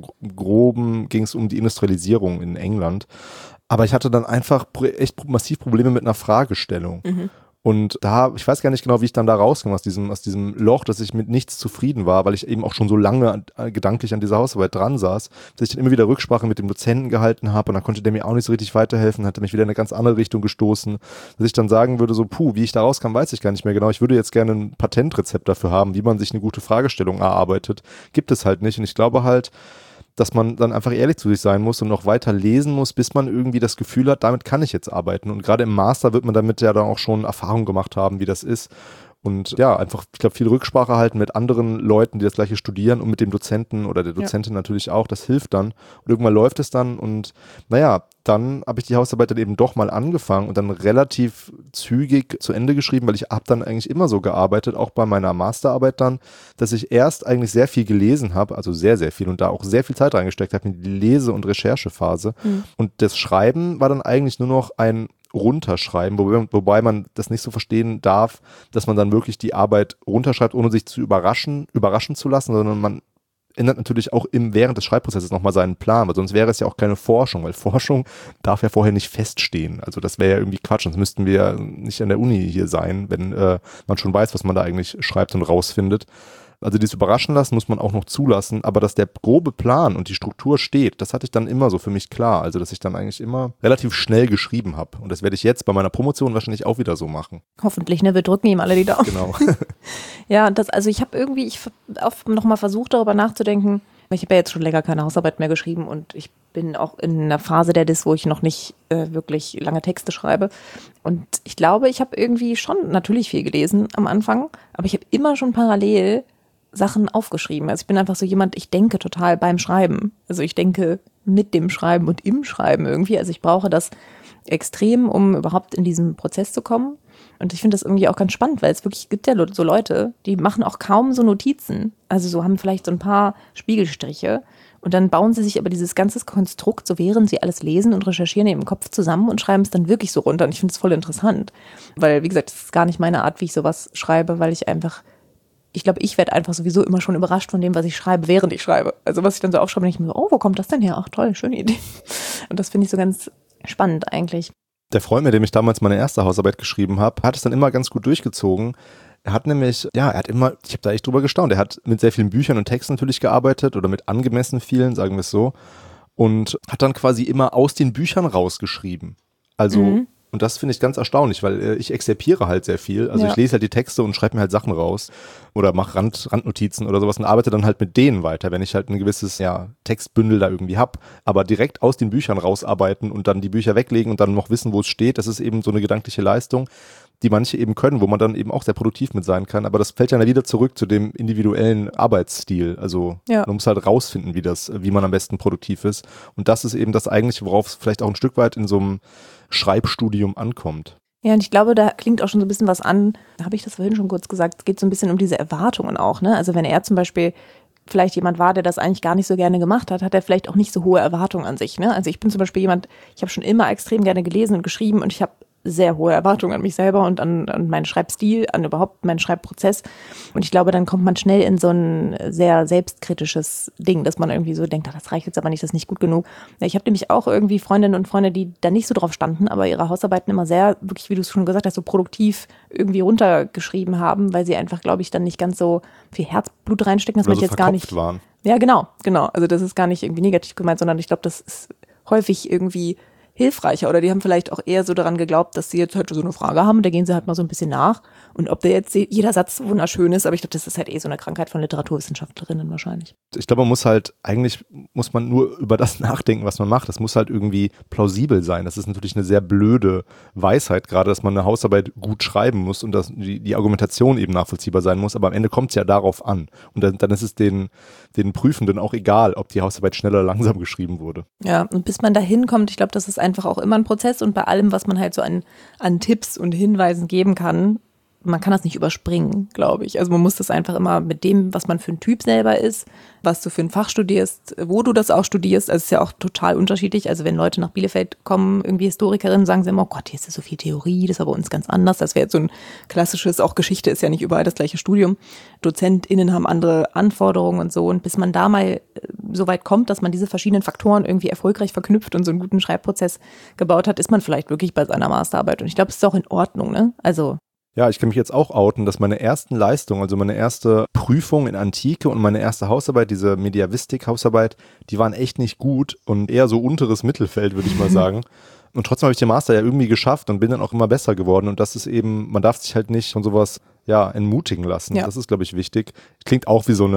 ging es um die Industrialisierung in England. Aber ich hatte dann einfach echt massiv Probleme mit einer Fragestellung. Mhm. Und ich weiß gar nicht genau, wie ich dann da rauskam aus diesem Loch, dass ich mit nichts zufrieden war, weil ich eben auch schon so lange gedanklich an dieser Hausarbeit dran saß, dass ich dann immer wieder Rücksprache mit dem Dozenten gehalten habe und dann konnte der mir auch nicht so richtig weiterhelfen, hat mich wieder in eine ganz andere Richtung gestoßen, dass ich dann sagen würde, so wie ich da rauskam, weiß ich gar nicht mehr genau. Ich würde jetzt gerne ein Patentrezept dafür haben, wie man sich eine gute Fragestellung erarbeitet. Gibt es halt nicht und ich glaube halt, dass man dann einfach ehrlich zu sich sein muss und noch weiter lesen muss, bis man irgendwie das Gefühl hat, damit kann ich jetzt arbeiten. Und gerade im Master wird man damit ja dann auch schon Erfahrung gemacht haben, wie das ist. Und ja, einfach, ich glaube, viel Rücksprache halten mit anderen Leuten, die das Gleiche studieren und mit dem Dozenten oder der Dozentin natürlich auch, das hilft dann. Und irgendwann läuft es dann und naja, dann habe ich die Hausarbeit dann eben doch mal angefangen und dann relativ zügig zu Ende geschrieben, weil ich habe dann eigentlich immer so gearbeitet, auch bei meiner Masterarbeit dann, dass ich erst eigentlich sehr viel gelesen habe, also sehr, sehr viel und da auch sehr viel Zeit reingesteckt habe in die Lese- und Recherchephase. Mhm. Und das Schreiben war dann eigentlich nur noch ein runterschreiben, wobei man das nicht so verstehen darf, dass man dann wirklich die Arbeit runterschreibt, ohne sich zu überraschen zu lassen, sondern man ändert natürlich auch während des Schreibprozesses nochmal seinen Plan, weil sonst wäre es ja auch keine Forschung, weil Forschung darf ja vorher nicht feststehen. Also das wäre ja irgendwie Quatsch, sonst müssten wir ja nicht an der Uni hier sein, wenn man schon weiß, was man da eigentlich schreibt und rausfindet. Also dieses Überraschen lassen muss man auch noch zulassen, aber dass der grobe Plan und die Struktur steht, das hatte ich dann immer so für mich klar. Also dass ich dann eigentlich immer relativ schnell geschrieben habe. Und das werde ich jetzt bei meiner Promotion wahrscheinlich auch wieder so machen. Hoffentlich, ne? Wir drücken ihm alle die Daumen. Genau. Ja, also ich habe nochmal versucht, darüber nachzudenken. Ich habe ja jetzt schon länger keine Hausarbeit mehr geschrieben und ich bin auch in einer Phase der Dis, wo ich noch nicht wirklich lange Texte schreibe. Und ich glaube, ich habe irgendwie schon natürlich viel gelesen am Anfang, aber ich habe immer schon parallel Sachen aufgeschrieben. Also ich bin einfach so jemand, ich denke total beim Schreiben. Also ich denke mit dem Schreiben und im Schreiben irgendwie. Also ich brauche das extrem, um überhaupt in diesen Prozess zu kommen. Und ich finde das irgendwie auch ganz spannend, weil es wirklich gibt ja so Leute, die machen auch kaum so Notizen. Also so haben vielleicht so ein paar Spiegelstriche und dann bauen sie sich aber dieses ganze Konstrukt, so während sie alles lesen und recherchieren, im Kopf zusammen und schreiben es dann wirklich so runter. Und ich finde es voll interessant, weil wie gesagt, das ist gar nicht meine Art, wie ich sowas schreibe, weil ich glaube, ich werde einfach sowieso immer schon überrascht von dem, was ich schreibe, während ich schreibe. Also was ich dann so aufschreibe, denke ich mir so, oh, wo kommt das denn her? Ach toll, schöne Idee. Und das finde ich so ganz spannend eigentlich. Der Freund, mit dem ich damals meine erste Hausarbeit geschrieben habe, hat es dann immer ganz gut durchgezogen. Er hat nämlich, ich habe da echt drüber gestaunt. Er hat mit sehr vielen Büchern und Texten natürlich gearbeitet oder mit angemessen vielen, sagen wir es so. Und hat dann quasi immer aus den Büchern rausgeschrieben. Also, und das finde ich ganz erstaunlich, weil ich exerpiere halt sehr viel. Also ich lese halt die Texte und schreibe mir halt Sachen raus. oder mache Randnotizen oder sowas und arbeite dann halt mit denen weiter, wenn ich halt ein gewisses Textbündel da irgendwie habe. Aber direkt aus den Büchern rausarbeiten und dann die Bücher weglegen und dann noch wissen, wo es steht, das ist eben so eine gedankliche Leistung, die manche eben können, wo man dann eben auch sehr produktiv mit sein kann. Aber das fällt ja wieder zurück zu dem individuellen Arbeitsstil. Also man muss halt rausfinden, wie man am besten produktiv ist. Und das ist eben das Eigentliche, worauf es vielleicht auch ein Stück weit in so einem Schreibstudium ankommt. Ja, und ich glaube, da klingt auch schon so ein bisschen was an, da habe ich das vorhin schon kurz gesagt, es geht so ein bisschen um diese Erwartungen auch, ne? Also wenn er zum Beispiel vielleicht jemand war, der das eigentlich gar nicht so gerne gemacht hat, hat er vielleicht auch nicht so hohe Erwartungen an sich, ne? Also ich bin zum Beispiel jemand, ich habe schon immer extrem gerne gelesen und geschrieben und ich habe sehr hohe Erwartungen an mich selber und an meinen Schreibstil, an überhaupt meinen Schreibprozess. Und ich glaube, dann kommt man schnell in so ein sehr selbstkritisches Ding, dass man irgendwie so denkt, das reicht jetzt aber nicht, das ist nicht gut genug. Ich habe nämlich auch irgendwie Freundinnen und Freunde, die da nicht so drauf standen, aber ihre Hausarbeiten immer sehr, wirklich, wie du es schon gesagt hast, so produktiv irgendwie runtergeschrieben haben, weil sie einfach, glaube ich, dann nicht ganz so viel Herzblut reinstecken, dass man jetzt gar nicht waren. Ja, genau. Also das ist gar nicht irgendwie negativ gemeint, sondern ich glaube, das ist häufig irgendwie hilfreicher oder die haben vielleicht auch eher so daran geglaubt, dass sie jetzt halt so eine Frage haben, da gehen sie halt mal so ein bisschen nach und ob der jetzt jeder Satz wunderschön ist, aber ich glaube, das ist halt so eine Krankheit von Literaturwissenschaftlerinnen wahrscheinlich. Ich glaube, eigentlich muss man nur über das nachdenken, was man macht. Das muss halt irgendwie plausibel sein. Das ist natürlich eine sehr blöde Weisheit gerade, dass man eine Hausarbeit gut schreiben muss und dass die Argumentation eben nachvollziehbar sein muss, aber am Ende kommt es ja darauf an und dann ist es den Prüfenden auch egal, ob die Hausarbeit schnell oder langsam geschrieben wurde. Ja, und bis man da hinkommt, ich glaube, das ist einfach auch immer ein Prozess und bei allem, was man halt so an Tipps und Hinweisen geben kann, man kann das nicht überspringen, glaube ich. Also man muss das einfach immer mit dem, was man für ein Typ selber ist, was du für ein Fach studierst, wo du das auch studierst, also es ist ja auch total unterschiedlich. Also wenn Leute nach Bielefeld kommen, irgendwie Historikerinnen, sagen sie immer, oh Gott, hier ist ja so viel Theorie, das ist aber bei uns ganz anders. Das wäre jetzt so ein klassisches, auch Geschichte ist ja nicht überall das gleiche Studium. DozentInnen haben andere Anforderungen und so. Und bis man da mal so weit kommt, dass man diese verschiedenen Faktoren irgendwie erfolgreich verknüpft und so einen guten Schreibprozess gebaut hat, ist man vielleicht wirklich bei seiner Masterarbeit. Und ich glaube, es ist auch in Ordnung, ne? Also ja, ich kann mich jetzt auch outen, dass meine ersten Leistungen, also meine erste Prüfung in Antike und meine erste Hausarbeit, diese Mediavistik-Hausarbeit, die waren echt nicht gut und eher so unteres Mittelfeld, würde ich mal sagen. Und trotzdem habe ich den Master ja irgendwie geschafft und bin dann auch immer besser geworden. Und das ist eben, man darf sich halt nicht von sowas entmutigen lassen. Ja. Das ist, glaube ich, wichtig. Klingt auch wie so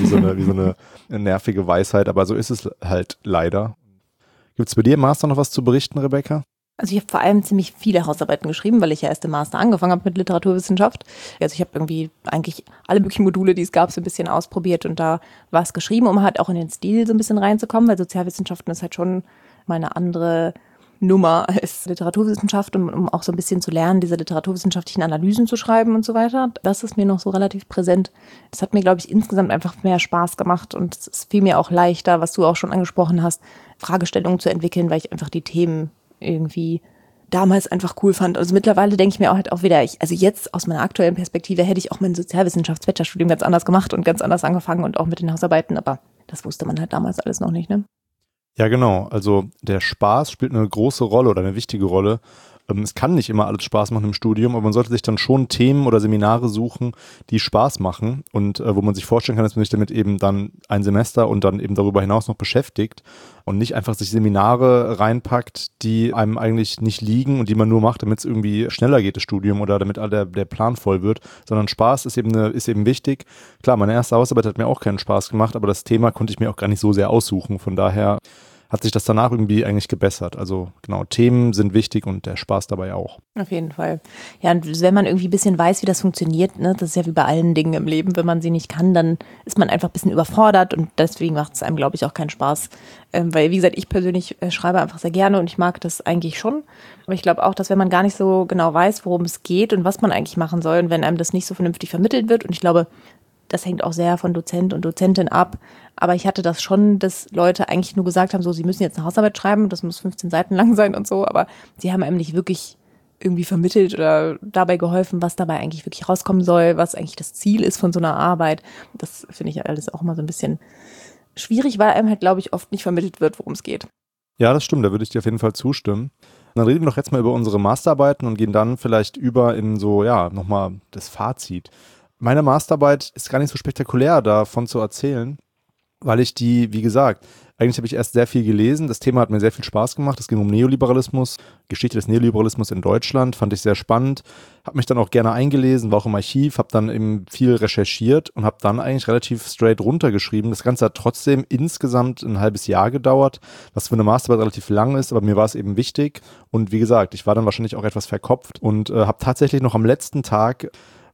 eine nervige Weisheit, aber so ist es halt leider. Gibt es bei dir im Master noch was zu berichten, Rebecca? Also ich habe vor allem ziemlich viele Hausarbeiten geschrieben, weil ich ja erst im Master angefangen habe mit Literaturwissenschaft. Also ich habe irgendwie eigentlich alle möglichen Module, die es gab, so ein bisschen ausprobiert und da war es geschrieben, um halt auch in den Stil so ein bisschen reinzukommen, weil Sozialwissenschaften ist halt schon mal eine andere Nummer als Literaturwissenschaft, um auch so ein bisschen zu lernen, diese literaturwissenschaftlichen Analysen zu schreiben und so weiter. Das ist mir noch so relativ präsent. Das hat mir, glaube ich, insgesamt einfach mehr Spaß gemacht und es fiel mir auch leichter, was du auch schon angesprochen hast, Fragestellungen zu entwickeln, weil ich einfach die Themen irgendwie damals einfach cool fand. Also mittlerweile denke ich mir auch wieder, also jetzt aus meiner aktuellen Perspektive hätte ich auch mein Sozialwissenschafts-Bachelorstudium ganz anders gemacht und ganz anders angefangen und auch mit den Hausarbeiten, aber das wusste man halt damals alles noch nicht, ne? Ja, genau. Also der Spaß spielt eine große Rolle oder eine wichtige Rolle. Es kann nicht immer alles Spaß machen im Studium, aber man sollte sich dann schon Themen oder Seminare suchen, die Spaß machen und wo man sich vorstellen kann, dass man sich damit eben dann ein Semester und dann eben darüber hinaus noch beschäftigt und nicht einfach sich Seminare reinpackt, die einem eigentlich nicht liegen und die man nur macht, damit es irgendwie schneller geht, das Studium, oder damit der Plan voll wird, sondern Spaß ist eben wichtig. Klar, meine erste Hausarbeit hat mir auch keinen Spaß gemacht, aber das Thema konnte ich mir auch gar nicht so sehr aussuchen, von daher hat sich das danach irgendwie eigentlich gebessert. Also genau, Themen sind wichtig und der Spaß dabei auch. Auf jeden Fall. Ja, und wenn man irgendwie ein bisschen weiß, wie das funktioniert, ne, das ist ja wie bei allen Dingen im Leben, wenn man sie nicht kann, dann ist man einfach ein bisschen überfordert und deswegen macht es einem, glaube ich, auch keinen Spaß. Weil, wie gesagt, ich persönlich schreibe einfach sehr gerne und ich mag das eigentlich schon. Aber ich glaube auch, dass wenn man gar nicht so genau weiß, worum es geht und was man eigentlich machen soll und wenn einem das nicht so vernünftig vermittelt wird, und ich glaube, das hängt auch sehr von Dozent und Dozentin ab. Aber ich hatte das schon, dass Leute eigentlich nur gesagt haben, so, sie müssen jetzt eine Hausarbeit schreiben, das muss 15 Seiten lang sein und so. Aber sie haben einem nicht wirklich irgendwie vermittelt oder dabei geholfen, was dabei eigentlich wirklich rauskommen soll, was eigentlich das Ziel ist von so einer Arbeit. Das finde ich alles auch immer so ein bisschen schwierig, weil einem halt, glaube ich, oft nicht vermittelt wird, worum es geht. Ja, das stimmt, da würde ich dir auf jeden Fall zustimmen. Dann reden wir doch jetzt mal über unsere Masterarbeiten und gehen dann vielleicht über in so, nochmal das Fazit. Meine Masterarbeit ist gar nicht so spektakulär davon zu erzählen. weil ich die, wie gesagt, eigentlich habe ich erst sehr viel gelesen. Das Thema hat mir sehr viel Spaß gemacht. Es ging um Neoliberalismus, Geschichte des Neoliberalismus in Deutschland, fand ich sehr spannend. Habe mich dann auch gerne eingelesen, war auch im Archiv, habe dann eben viel recherchiert und habe dann eigentlich relativ straight runtergeschrieben. Das Ganze hat trotzdem insgesamt ein halbes Jahr gedauert, was für eine Masterarbeit relativ lang ist, aber mir war es eben wichtig. Und wie gesagt, ich war dann wahrscheinlich auch etwas verkopft und habe tatsächlich noch am letzten Tag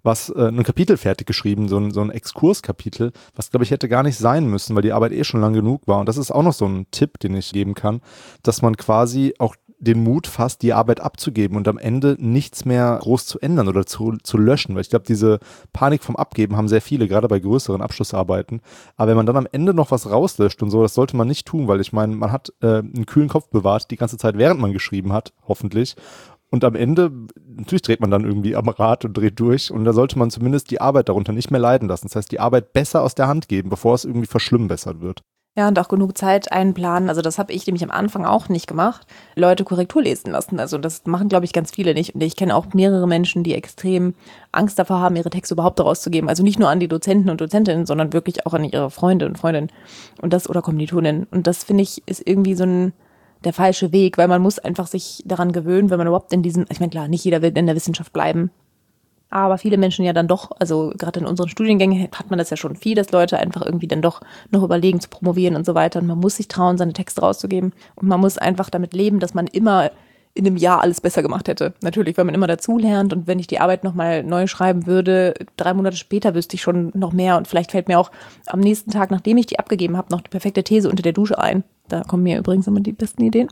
ein Kapitel fertig geschrieben, so ein Exkurskapitel, was, glaube ich, hätte gar nicht sein müssen, weil die Arbeit schon lang genug war. Und das ist auch noch so ein Tipp, den ich geben kann, dass man quasi auch den Mut fasst, die Arbeit abzugeben und am Ende nichts mehr groß zu ändern oder zu löschen. Weil ich glaube, diese Panik vom Abgeben haben sehr viele, gerade bei größeren Abschlussarbeiten. Aber wenn man dann am Ende noch was rauslöscht und so, das sollte man nicht tun, weil ich meine, man hat einen kühlen Kopf bewahrt die ganze Zeit, während man geschrieben hat, hoffentlich. Und am Ende, natürlich dreht man dann irgendwie am Rad und dreht durch und da sollte man zumindest die Arbeit darunter nicht mehr leiden lassen. Das heißt, die Arbeit besser aus der Hand geben, bevor es irgendwie verschlimmbessert wird. Ja, und auch genug Zeit einplanen. Also das habe ich nämlich am Anfang auch nicht gemacht. Leute Korrektur lesen lassen. Also das machen, glaube ich, ganz viele nicht. Und ich kenne auch mehrere Menschen, die extrem Angst davor haben, ihre Texte überhaupt rauszugeben. Also nicht nur an die Dozenten und Dozentinnen, sondern wirklich auch an ihre Freunde und Freundinnen und das oder Kommilitoninnen. Und das, finde ich, ist irgendwie so der falsche Weg, weil man muss einfach sich daran gewöhnen, wenn man überhaupt ich meine, klar, nicht jeder will in der Wissenschaft bleiben, aber viele Menschen ja dann doch, also gerade in unseren Studiengängen hat man das ja schon viel, dass Leute einfach irgendwie dann doch noch überlegen zu promovieren und so weiter und man muss sich trauen, seine Texte rauszugeben und man muss einfach damit leben, dass man immer in einem Jahr alles besser gemacht hätte. Natürlich, weil man immer dazulernt und wenn ich die Arbeit nochmal neu schreiben würde, 3 Monate später wüsste ich schon noch mehr und vielleicht fällt mir auch am nächsten Tag, nachdem ich die abgegeben habe, noch die perfekte These unter der Dusche ein. Da kommen mir übrigens immer die besten Ideen.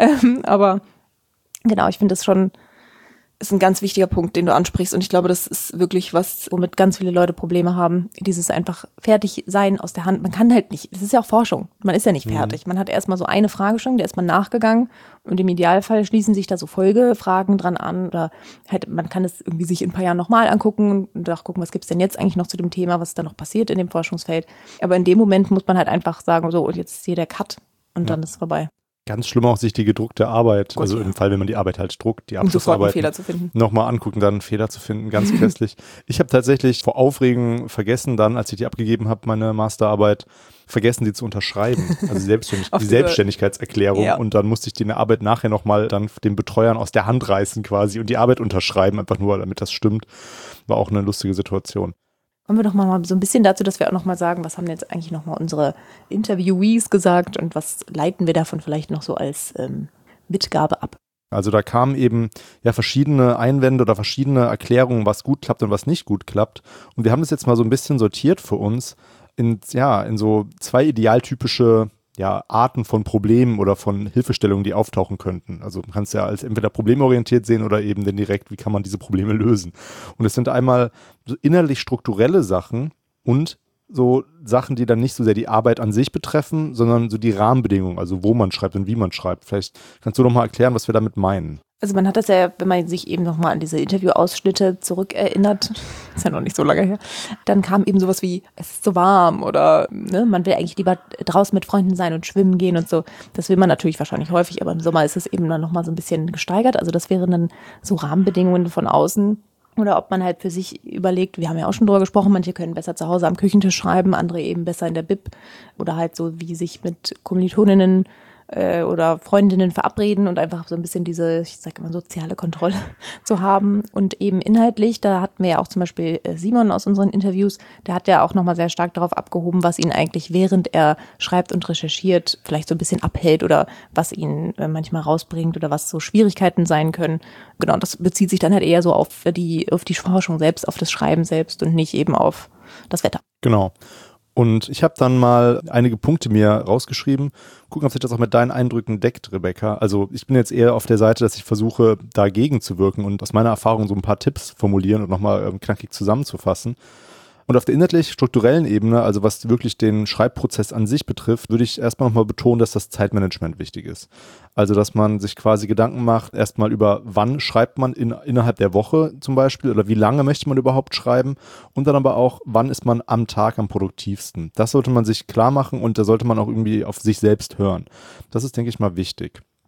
Aber genau, ich finde das schon, ist ein ganz wichtiger Punkt, den du ansprichst. Und ich glaube, das ist wirklich was, womit ganz viele Leute Probleme haben. Dieses einfach fertig sein aus der Hand. Man kann halt nicht, das ist ja auch Forschung. Man ist ja nicht fertig. Man hat erstmal so eine Fragestellung, der ist man nachgegangen. Und im Idealfall schließen sich da so Folgefragen dran an. Oder halt, man kann es irgendwie sich in ein paar Jahren nochmal angucken und auch gucken, was gibt's denn jetzt eigentlich noch zu dem Thema, was da noch passiert in dem Forschungsfeld. Aber in dem Moment muss man halt einfach sagen, so, und jetzt ist hier der Cut. Und dann ist es vorbei. Ganz schlimm auch sich die gedruckte Arbeit, Gott, also ja. im Fall, wenn man die Arbeit halt druckt, die Um sofort einen Abschlussarbeit Fehler zu finden. nochmal angucken, dann einen Fehler zu finden, ganz grässlich. Ich habe tatsächlich vor Aufregung vergessen dann, als ich die abgegeben habe, meine Masterarbeit, vergessen, die zu unterschreiben. Also die Selbstständigkeitserklärung. Ja. Und dann musste ich die Arbeit nachher nochmal dann den Betreuern aus der Hand reißen quasi und die Arbeit unterschreiben, einfach nur, damit das stimmt. War auch eine lustige Situation. Kommen wir doch mal so ein bisschen dazu, dass wir auch nochmal sagen, was haben jetzt eigentlich nochmal unsere Interviewees gesagt und was leiten wir davon vielleicht noch so als Mitgabe ab? Also da kamen eben ja verschiedene Einwände oder verschiedene Erklärungen, was gut klappt und was nicht gut klappt. Und wir haben das jetzt mal so ein bisschen sortiert für uns in so 2 idealtypische Arten von Problemen oder von Hilfestellungen, die auftauchen könnten. Also man kann es ja als entweder problemorientiert sehen oder eben dann direkt, wie kann man diese Probleme lösen. Und es sind einmal so innerlich strukturelle Sachen und so Sachen, die dann nicht so sehr die Arbeit an sich betreffen, sondern so die Rahmenbedingungen, also wo man schreibt und wie man schreibt. Vielleicht kannst du noch mal erklären, was wir damit meinen. Also man hat das ja, wenn man sich eben nochmal an diese Interviewausschnitte zurückerinnert, ist ja noch nicht so lange her, dann kam eben sowas wie, es ist so warm oder man will eigentlich lieber draußen mit Freunden sein und schwimmen gehen und so. Das will man natürlich wahrscheinlich häufig, aber im Sommer ist es eben dann nochmal so ein bisschen gesteigert. Also das wären dann so Rahmenbedingungen von außen. Oder ob man halt für sich überlegt, wir haben ja auch schon drüber gesprochen, manche können besser zu Hause am Küchentisch schreiben, andere eben besser in der Bib oder halt so, wie sich mit Kommilitoninnen oder Freundinnen verabreden und einfach so ein bisschen diese, ich sag immer, soziale Kontrolle zu haben. Und eben inhaltlich, da hatten wir ja auch zum Beispiel Simon aus unseren Interviews, der hat ja auch nochmal sehr stark darauf abgehoben, was ihn eigentlich, während er schreibt und recherchiert, vielleicht so ein bisschen abhält oder was ihn manchmal rausbringt oder was so Schwierigkeiten sein können. Genau, das bezieht sich dann halt eher so auf die Forschung selbst, auf das Schreiben selbst und nicht eben auf das Wetter. Genau. Und ich habe dann mal einige Punkte mir rausgeschrieben. Gucken, ob sich das auch mit deinen Eindrücken deckt, Rebecca. Also ich bin jetzt eher auf der Seite, dass ich versuche, dagegen zu wirken und aus meiner Erfahrung so ein paar Tipps formulieren und nochmal knackig zusammenzufassen. Und auf der inhaltlich-strukturellen Ebene, also was wirklich den Schreibprozess an sich betrifft, würde ich erstmal nochmal betonen, dass das Zeitmanagement wichtig ist. Also, dass man sich quasi Gedanken macht, erstmal über wann schreibt man innerhalb der Woche zum Beispiel oder wie lange möchte man überhaupt schreiben und dann aber auch, wann ist man am Tag am produktivsten. Das sollte man sich klar machen und da sollte man auch irgendwie auf sich selbst hören. Das ist, denke ich mal, wichtig.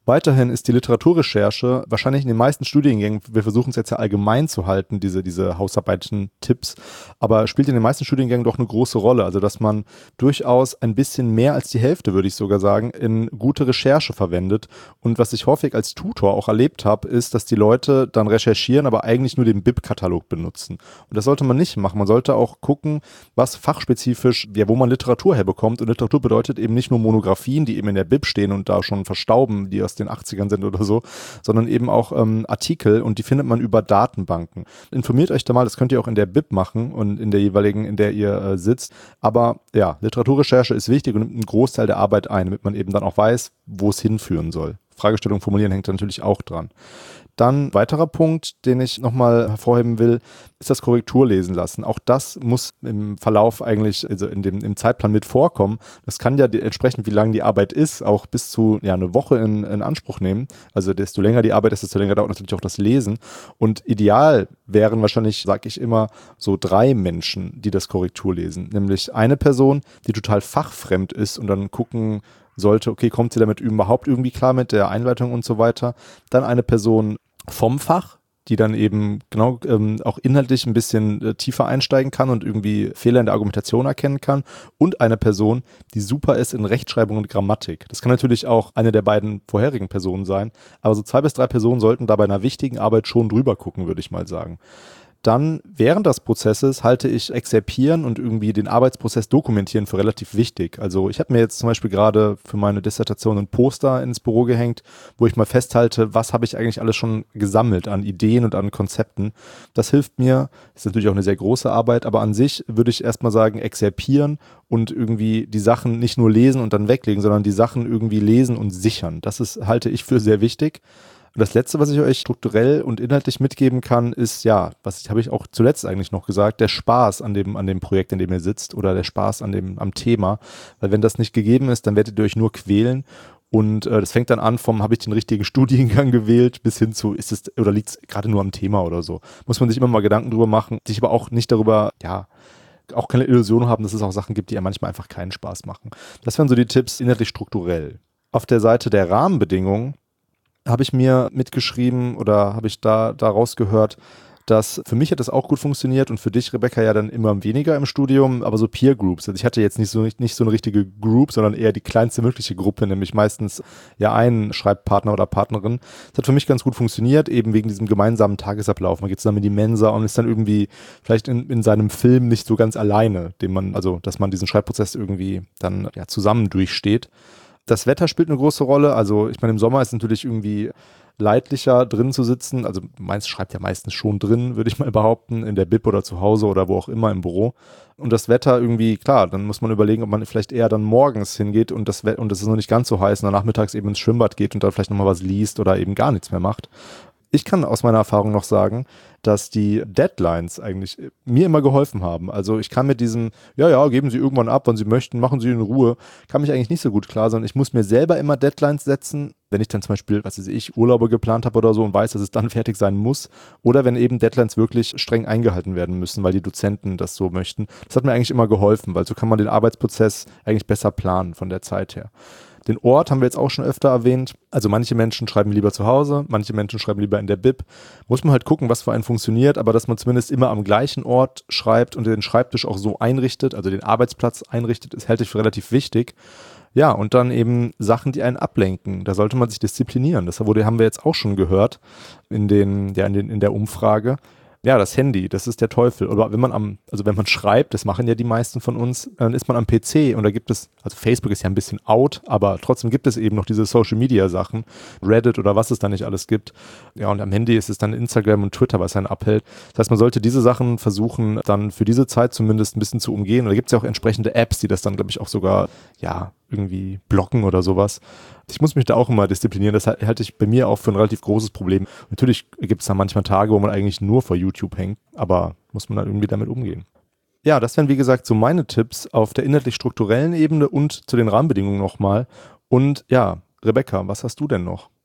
Weiterhin ist die Literaturrecherche wahrscheinlich in den meisten Studiengängen, wir versuchen es jetzt ja allgemein zu halten, diese Hausarbeiten-Tipps, aber spielt in den meisten Studiengängen doch eine große Rolle. Also dass man durchaus ein bisschen mehr als die Hälfte, würde ich sogar sagen, in gute Recherche verwendet. Und was ich häufig als Tutor auch erlebt habe, ist, dass die Leute dann recherchieren, aber eigentlich nur den BIP-Katalog benutzen. Und das sollte man nicht machen. Man sollte auch gucken, was fachspezifisch, ja, wo man Literatur herbekommt. Und Literatur bedeutet eben nicht nur Monographien, die eben in der BIP stehen und da schon verstauben, die aus den 80ern sind oder so, sondern eben auch Artikel, und die findet man über Datenbanken. Informiert euch da mal, das könnt ihr auch in der BIP machen und in der jeweiligen, in der ihr sitzt. Aber ja, Literaturrecherche ist wichtig und nimmt einen Großteil der Arbeit ein, damit man eben dann auch weiß, wo es hinführen soll. Fragestellung formulieren hängt da natürlich auch dran. Dann weiterer Punkt, den ich nochmal hervorheben will, ist das Korrekturlesen lassen. Auch das muss im Verlauf eigentlich, also im Zeitplan mit vorkommen. Das kann ja entsprechend, wie lang die Arbeit ist, auch bis zu eine Woche in Anspruch nehmen. Also desto länger die Arbeit ist, desto länger dauert natürlich auch das Lesen. Und ideal wären wahrscheinlich, sage ich immer, so 3 Menschen, die das Korrektur lesen. Nämlich eine Person, die total fachfremd ist und dann gucken sollte, okay, kommt sie damit überhaupt irgendwie klar mit der Einleitung und so weiter. Dann eine Person vom Fach, die dann eben genau auch inhaltlich ein bisschen tiefer einsteigen kann und irgendwie Fehler in der Argumentation erkennen kann. Und eine Person, die super ist in Rechtschreibung und Grammatik. Das kann natürlich auch eine der beiden vorherigen Personen sein, aber so 2 bis 3 Personen sollten da bei einer wichtigen Arbeit schon drüber gucken, würde ich mal sagen. Dann während des Prozesses halte ich Exerpieren und irgendwie den Arbeitsprozess dokumentieren für relativ wichtig. Also ich habe mir jetzt zum Beispiel gerade für meine Dissertation ein Poster ins Büro gehängt, wo ich mal festhalte, was habe ich eigentlich alles schon gesammelt an Ideen und an Konzepten. Das hilft mir, ist natürlich auch eine sehr große Arbeit, aber an sich würde ich erstmal sagen, exerpieren und irgendwie die Sachen nicht nur lesen und dann weglegen, sondern die Sachen irgendwie lesen und sichern. Das halte ich für sehr wichtig. Und das Letzte, was ich euch strukturell und inhaltlich mitgeben kann, ist, ja, habe ich auch zuletzt eigentlich noch gesagt, der Spaß an dem Projekt, in dem ihr sitzt, oder der Spaß am Thema. Weil wenn das nicht gegeben ist, dann werdet ihr euch nur quälen. Und das fängt dann an vom, habe ich den richtigen Studiengang gewählt, bis hin zu, ist es oder liegt es gerade nur am Thema oder so. Muss man sich immer mal Gedanken drüber machen, sich aber auch nicht darüber, ja, auch keine Illusion haben, dass es auch Sachen gibt, die ja manchmal einfach keinen Spaß machen. Das wären so die Tipps inhaltlich strukturell. Auf der Seite der Rahmenbedingungen habe ich mir mitgeschrieben oder habe ich da rausgehört, dass für mich hat das auch gut funktioniert und für dich, Rebecca, ja dann immer weniger im Studium, aber so Peer Groups. Also ich hatte jetzt nicht so eine richtige Group, sondern eher die kleinste mögliche Gruppe, nämlich meistens ja einen Schreibpartner oder Partnerin. Das hat für mich ganz gut funktioniert, eben wegen diesem gemeinsamen Tagesablauf. Man geht zusammen in die Mensa und ist dann irgendwie vielleicht in seinem Film nicht so ganz alleine, dass man diesen Schreibprozess irgendwie dann ja zusammen durchsteht. Das Wetter spielt eine große Rolle. Also ich meine, im Sommer ist es natürlich irgendwie leidlicher drin zu sitzen. Also meins schreibt ja meistens schon drin, würde ich mal behaupten, in der Bib oder zu Hause oder wo auch immer im Büro. Und das Wetter irgendwie, klar, dann muss man überlegen, ob man vielleicht eher dann morgens hingeht und es ist noch nicht ganz so heiß und dann nachmittags eben ins Schwimmbad geht und dann vielleicht nochmal was liest oder eben gar nichts mehr macht. Ich kann aus meiner Erfahrung noch sagen, dass die Deadlines eigentlich mir immer geholfen haben. Also ich kann mit diesem, ja, geben Sie irgendwann ab, wann Sie möchten, machen Sie in Ruhe, kann mich eigentlich nicht so gut klar, sondern ich muss mir selber immer Deadlines setzen, wenn ich dann zum Beispiel, Urlaube geplant habe oder so und weiß, dass es dann fertig sein muss, oder wenn eben Deadlines wirklich streng eingehalten werden müssen, weil die Dozenten das so möchten. Das hat mir eigentlich immer geholfen, weil so kann man den Arbeitsprozess eigentlich besser planen von der Zeit her. Den Ort haben wir jetzt auch schon öfter erwähnt. Also manche Menschen schreiben lieber zu Hause, manche Menschen schreiben lieber in der Bib. Muss man halt gucken, was für einen funktioniert, aber dass man zumindest immer am gleichen Ort schreibt und den Schreibtisch auch so einrichtet, also den Arbeitsplatz einrichtet, ist, halte ich für relativ wichtig. Ja, und dann eben Sachen, die einen ablenken. Da sollte man sich disziplinieren. Das haben wir jetzt auch schon gehört in der Umfrage. Ja, das Handy, das ist der Teufel. Oder wenn man schreibt, das machen ja die meisten von uns, dann ist man am PC und da gibt es, also Facebook ist ja ein bisschen out, aber trotzdem gibt es eben noch diese Social-Media-Sachen, Reddit oder was es da nicht alles gibt. Ja, und am Handy ist es dann Instagram und Twitter, was einen abhält. Das heißt, man sollte diese Sachen versuchen, dann für diese Zeit zumindest ein bisschen zu umgehen. Und da gibt es ja auch entsprechende Apps, die das dann, glaube ich, auch sogar, ja, irgendwie blocken oder sowas. Ich muss mich da auch immer disziplinieren. Das halte ich bei mir auch für ein relativ großes Problem. Natürlich gibt es da manchmal Tage, wo man eigentlich nur vor YouTube hängt, aber muss man dann irgendwie damit umgehen. Ja, das wären wie gesagt so meine Tipps auf der inhaltlich-strukturellen Ebene und zu den Rahmenbedingungen nochmal. Und ja, Rebecca, was hast du denn noch?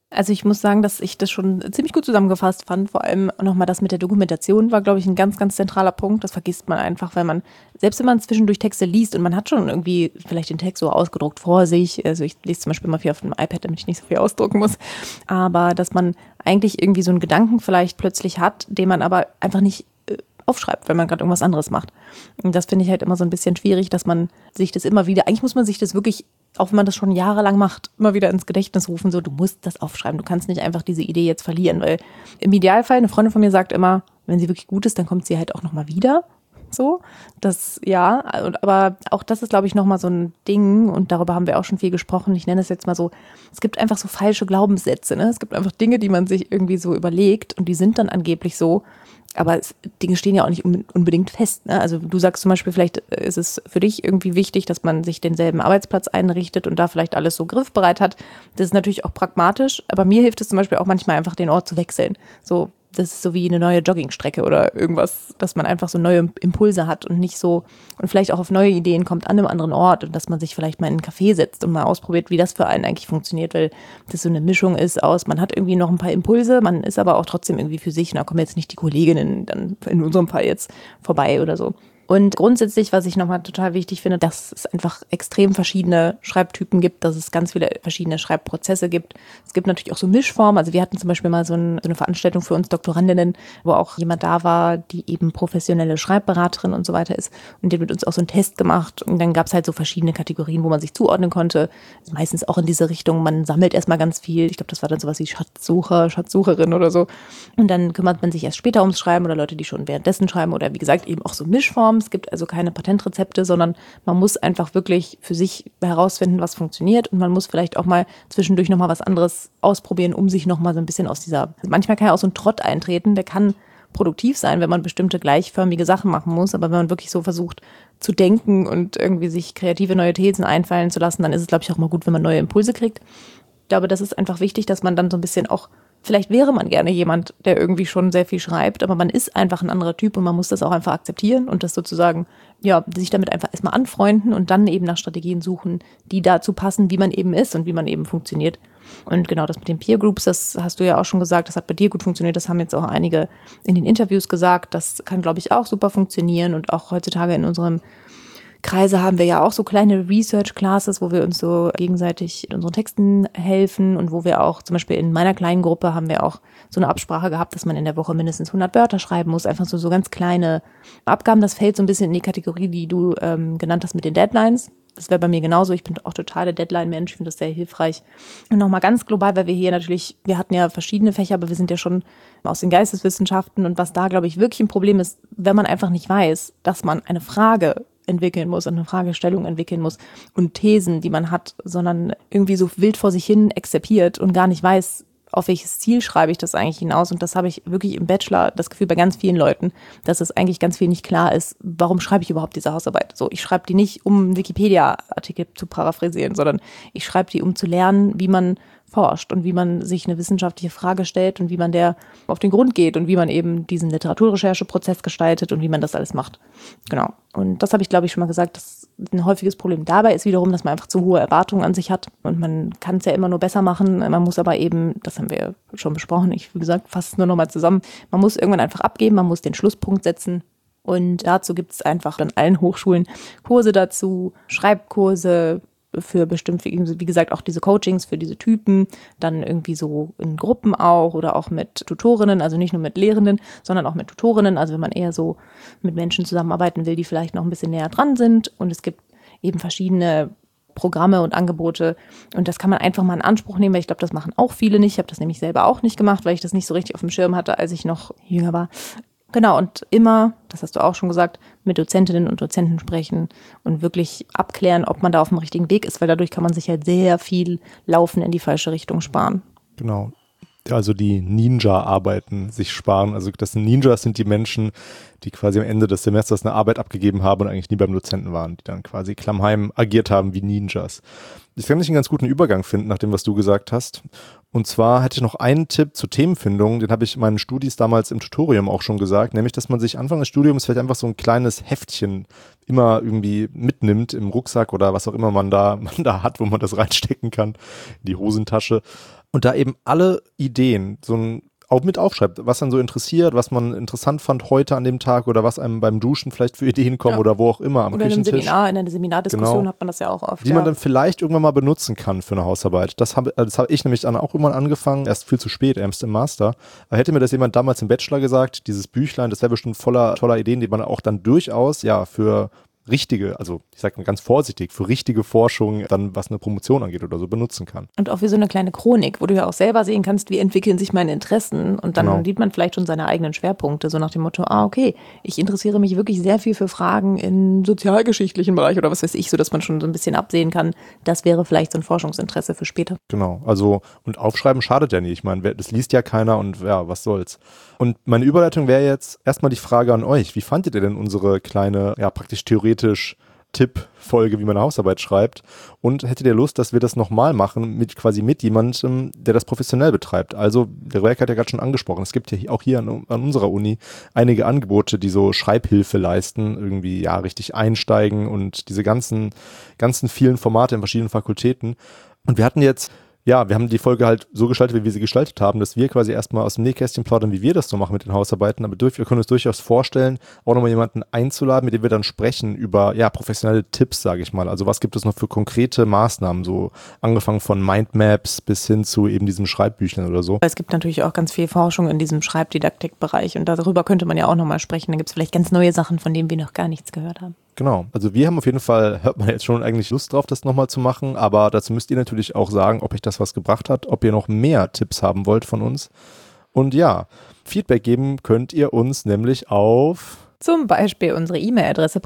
Also ich muss sagen, dass ich das schon ziemlich gut zusammengefasst fand. Vor allem nochmal das mit der Dokumentation war, glaube ich, ein ganz, ganz zentraler Punkt. Das vergisst man einfach, weil man, selbst wenn man zwischendurch Texte liest und man hat schon irgendwie vielleicht den Text so ausgedruckt vor sich, also ich lese zum Beispiel mal viel auf dem iPad, damit ich nicht so viel ausdrucken muss, aber dass man eigentlich irgendwie so einen Gedanken vielleicht plötzlich hat, den man aber einfach nicht aufschreibt, wenn man gerade irgendwas anderes macht. Und das finde ich halt immer so ein bisschen schwierig, dass man sich das immer wieder, eigentlich muss man sich das wirklich, auch wenn man das schon jahrelang macht, immer wieder ins Gedächtnis rufen, so, du musst das aufschreiben, du kannst nicht einfach diese Idee jetzt verlieren, weil im Idealfall, eine Freundin von mir sagt immer, wenn sie wirklich gut ist, dann kommt sie halt auch nochmal wieder, so, das, ja, aber auch das ist, glaube ich, nochmal so ein Ding und darüber haben wir auch schon viel gesprochen, ich nenne es jetzt mal so, es gibt einfach so falsche Glaubenssätze, ne? Es gibt einfach Dinge, die man sich irgendwie so überlegt und die sind dann angeblich so, aber Dinge stehen ja auch nicht unbedingt fest. Ne? Also du sagst zum Beispiel, vielleicht ist es für dich irgendwie wichtig, dass man sich denselben Arbeitsplatz einrichtet und da vielleicht alles so griffbereit hat. Das ist natürlich auch pragmatisch, aber mir hilft es zum Beispiel auch manchmal einfach, den Ort zu wechseln. So, das ist so wie eine neue Joggingstrecke oder irgendwas, dass man einfach so neue Impulse hat und nicht so, und vielleicht auch auf neue Ideen kommt an einem anderen Ort und dass man sich vielleicht mal in einen Café setzt und mal ausprobiert, wie das für einen eigentlich funktioniert, weil das so eine Mischung ist aus, man hat irgendwie noch ein paar Impulse, man ist aber auch trotzdem irgendwie für sich, und da kommen jetzt nicht die Kolleginnen dann in unserem Fall jetzt vorbei oder so. Und grundsätzlich, was ich nochmal total wichtig finde, dass es einfach extrem verschiedene Schreibtypen gibt, dass es ganz viele verschiedene Schreibprozesse gibt. Es gibt natürlich auch so Mischformen. Also wir hatten zum Beispiel mal so eine Veranstaltung für uns Doktorandinnen, wo auch jemand da war, die eben professionelle Schreibberaterin und so weiter ist. Und die hat mit uns auch so einen Test gemacht. Und dann gab es halt so verschiedene Kategorien, wo man sich zuordnen konnte. Also meistens auch in diese Richtung, man sammelt erstmal ganz viel. Ich glaube, das war dann sowas wie Schatzsucher, Schatzsucherin oder so. Und dann kümmert man sich erst später ums Schreiben oder Leute, die schon währenddessen schreiben oder wie gesagt eben auch so Mischformen. Es gibt also keine Patentrezepte, sondern man muss einfach wirklich für sich herausfinden, was funktioniert, und man muss vielleicht auch mal zwischendurch nochmal was anderes ausprobieren, um sich nochmal so ein bisschen aus dieser, manchmal kann ja auch so ein Trott eintreten, der kann produktiv sein, wenn man bestimmte gleichförmige Sachen machen muss, aber wenn man wirklich so versucht zu denken und irgendwie sich kreative neue Thesen einfallen zu lassen, dann ist es, glaube ich, auch mal gut, wenn man neue Impulse kriegt. Ich glaube, das ist einfach wichtig, dass man dann so ein bisschen auch, vielleicht wäre man gerne jemand, der irgendwie schon sehr viel schreibt, aber man ist einfach ein anderer Typ und man muss das auch einfach akzeptieren und das sozusagen, ja, sich damit einfach erstmal anfreunden und dann eben nach Strategien suchen, die dazu passen, wie man eben ist und wie man eben funktioniert. Und genau das mit den Peer Groups, das hast du ja auch schon gesagt, das hat bei dir gut funktioniert, das haben jetzt auch einige in den Interviews gesagt, das kann, glaube ich, auch super funktionieren, und auch heutzutage in unserem Kreise haben wir ja auch so kleine Research-Classes, wo wir uns so gegenseitig in unseren Texten helfen und wo wir auch, zum Beispiel in meiner kleinen Gruppe haben wir auch so eine Absprache gehabt, dass man in der Woche mindestens 100 Wörter schreiben muss, einfach so ganz kleine Abgaben. Das fällt so ein bisschen in die Kategorie, die du genannt hast mit den Deadlines. Das wäre bei mir genauso. Ich bin auch total der Deadline-Mensch, ich finde das sehr hilfreich. Und nochmal ganz global, weil wir hier natürlich, wir hatten ja verschiedene Fächer, aber wir sind ja schon aus den Geisteswissenschaften, und was da, glaube ich, wirklich ein Problem ist, wenn man einfach nicht weiß, dass man eine Frage entwickeln muss und eine Fragestellung entwickeln muss und Thesen, die man hat, sondern irgendwie so wild vor sich hin exzipiert und gar nicht weiß, auf welches Ziel schreibe ich das eigentlich hinaus. Und das habe ich wirklich im Bachelor das Gefühl bei ganz vielen Leuten, dass es eigentlich ganz viel nicht klar ist, warum schreibe ich überhaupt diese Hausarbeit. So, ich schreibe die nicht, um einen Wikipedia-Artikel zu paraphrasieren, sondern ich schreibe die, um zu lernen, wie man forscht und wie man sich eine wissenschaftliche Frage stellt und wie man der auf den Grund geht und wie man eben diesen Literaturrechercheprozess gestaltet und wie man das alles macht. Genau. Und das habe ich, glaube ich, schon mal gesagt, dass ein häufiges Problem dabei ist wiederum, dass man einfach zu hohe Erwartungen an sich hat und man kann es ja immer nur besser machen. Man muss aber eben, das haben wir schon besprochen, ich, wie gesagt, fasse es nur noch mal zusammen, man muss irgendwann einfach abgeben, man muss den Schlusspunkt setzen. Und dazu gibt es einfach an allen Hochschulen Kurse dazu, Schreibkurse, für bestimmt, wie gesagt, auch diese Coachings für diese Typen, dann irgendwie so in Gruppen auch oder auch mit Tutorinnen, also nicht nur mit Lehrenden, sondern auch mit Tutorinnen, also wenn man eher so mit Menschen zusammenarbeiten will, die vielleicht noch ein bisschen näher dran sind, und es gibt eben verschiedene Programme und Angebote, und das kann man einfach mal in Anspruch nehmen, weil ich glaube, das machen auch viele nicht, ich habe das nämlich selber auch nicht gemacht, weil ich das nicht so richtig auf dem Schirm hatte, als ich noch jünger war. Genau, und immer, das hast du auch schon gesagt, mit Dozentinnen und Dozenten sprechen und wirklich abklären, ob man da auf dem richtigen Weg ist, weil dadurch kann man sich halt sehr viel Laufen in die falsche Richtung sparen. Genau. Also die Ninja-Arbeiten sich sparen. Also das Ninjas sind die Menschen, die quasi am Ende des Semesters eine Arbeit abgegeben haben und eigentlich nie beim Dozenten waren, die dann quasi klammheim agiert haben wie Ninjas. Ich kann nicht einen ganz guten Übergang finden, nach dem, was du gesagt hast. Und zwar hätte ich noch einen Tipp zur Themenfindung, den habe ich meinen Studis damals im Tutorium auch schon gesagt, nämlich, dass man sich Anfang des Studiums vielleicht einfach so ein kleines Heftchen immer irgendwie mitnimmt im Rucksack oder was auch immer man da hat, wo man das reinstecken kann, in die Hosentasche. und da eben alle Ideen auch mit aufschreibt, was dann so interessiert, was man interessant fand heute an dem Tag oder was einem beim Duschen vielleicht für Ideen kommen oder wo auch immer am Küchentisch. Oder in einer Seminardiskussion hat man das ja auch oft. Die man dann vielleicht irgendwann mal benutzen kann für eine Hausarbeit. Das hab ich nämlich dann auch irgendwann angefangen, erst viel zu spät, erst im Master. Aber hätte mir das jemand damals im Bachelor gesagt, dieses Büchlein, das wäre bestimmt voller toller Ideen, die man auch dann durchaus für richtige, also ich sage mal ganz vorsichtig, für richtige Forschung dann, was eine Promotion angeht oder so, benutzen kann. Und auch wie so eine kleine Chronik, wo du ja auch selber sehen kannst, wie entwickeln sich meine Interessen und dann sieht man vielleicht schon seine eigenen Schwerpunkte, so nach dem Motto, okay, ich interessiere mich wirklich sehr viel für Fragen im sozialgeschichtlichen Bereich oder was weiß ich, so dass man schon so ein bisschen absehen kann, das wäre vielleicht so ein Forschungsinteresse für später. Genau, also und aufschreiben schadet ja nicht, ich meine, das liest ja keiner und ja, was soll's. Und meine Überleitung wäre jetzt erstmal die Frage an euch, wie fandet ihr denn unsere kleine, praktisch theoretisch Tipp-Folge, wie man eine Hausarbeit schreibt? Und hättet ihr Lust, dass wir das nochmal machen, mit jemandem, der das professionell betreibt? Also, der Werk hat ja gerade schon angesprochen, es gibt ja auch hier an unserer Uni einige Angebote, die so Schreibhilfe leisten, irgendwie richtig einsteigen und diese ganzen vielen Formate in verschiedenen Fakultäten. Und wir hatten jetzt wir haben die Folge halt so gestaltet, wie wir sie gestaltet haben, dass wir quasi erstmal aus dem Nähkästchen plaudern, wie wir das so machen mit den Hausarbeiten, aber wir können uns durchaus vorstellen, auch nochmal jemanden einzuladen, mit dem wir dann sprechen über, professionelle Tipps, sage ich mal. Also was gibt es noch für konkrete Maßnahmen, so angefangen von Mindmaps bis hin zu eben diesem Schreibbüchlein oder so. Es gibt natürlich auch ganz viel Forschung in diesem Schreibdidaktikbereich und darüber könnte man ja auch nochmal sprechen. Da gibt es vielleicht ganz neue Sachen, von denen wir noch gar nichts gehört haben. Genau, also wir haben auf jeden Fall, hört man jetzt schon eigentlich Lust drauf, das nochmal zu machen, aber dazu müsst ihr natürlich auch sagen, ob euch das was gebracht hat, ob ihr noch mehr Tipps haben wollt von uns. Und Feedback geben könnt ihr uns nämlich auf zum Beispiel unsere E-Mail-Adresse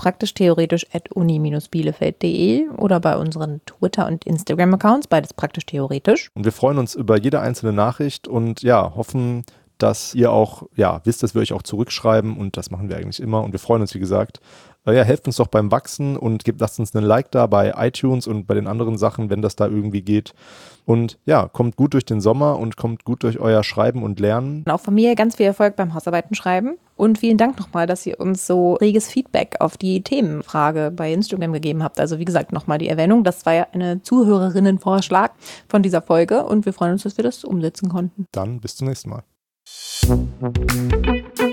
praktisch-theoretisch@uni-bielefeld.de oder bei unseren Twitter- und Instagram-Accounts, beides praktisch-theoretisch. Und wir freuen uns über jede einzelne Nachricht und hoffen, dass ihr auch wisst, dass wir euch auch zurückschreiben und das machen wir eigentlich immer und wir freuen uns, wie gesagt. Helft uns doch beim Wachsen und lasst uns einen Like da bei iTunes und bei den anderen Sachen, wenn das da irgendwie geht. Und kommt gut durch den Sommer und kommt gut durch euer Schreiben und Lernen. Und auch von mir ganz viel Erfolg beim Hausarbeiten schreiben. Und vielen Dank nochmal, dass ihr uns so reges Feedback auf die Themenfrage bei Instagram gegeben habt. Also wie gesagt, nochmal die Erwähnung. Das war ja eine Zuhörerinnenvorschlag von dieser Folge und wir freuen uns, dass wir das umsetzen konnten. Dann bis zum nächsten Mal.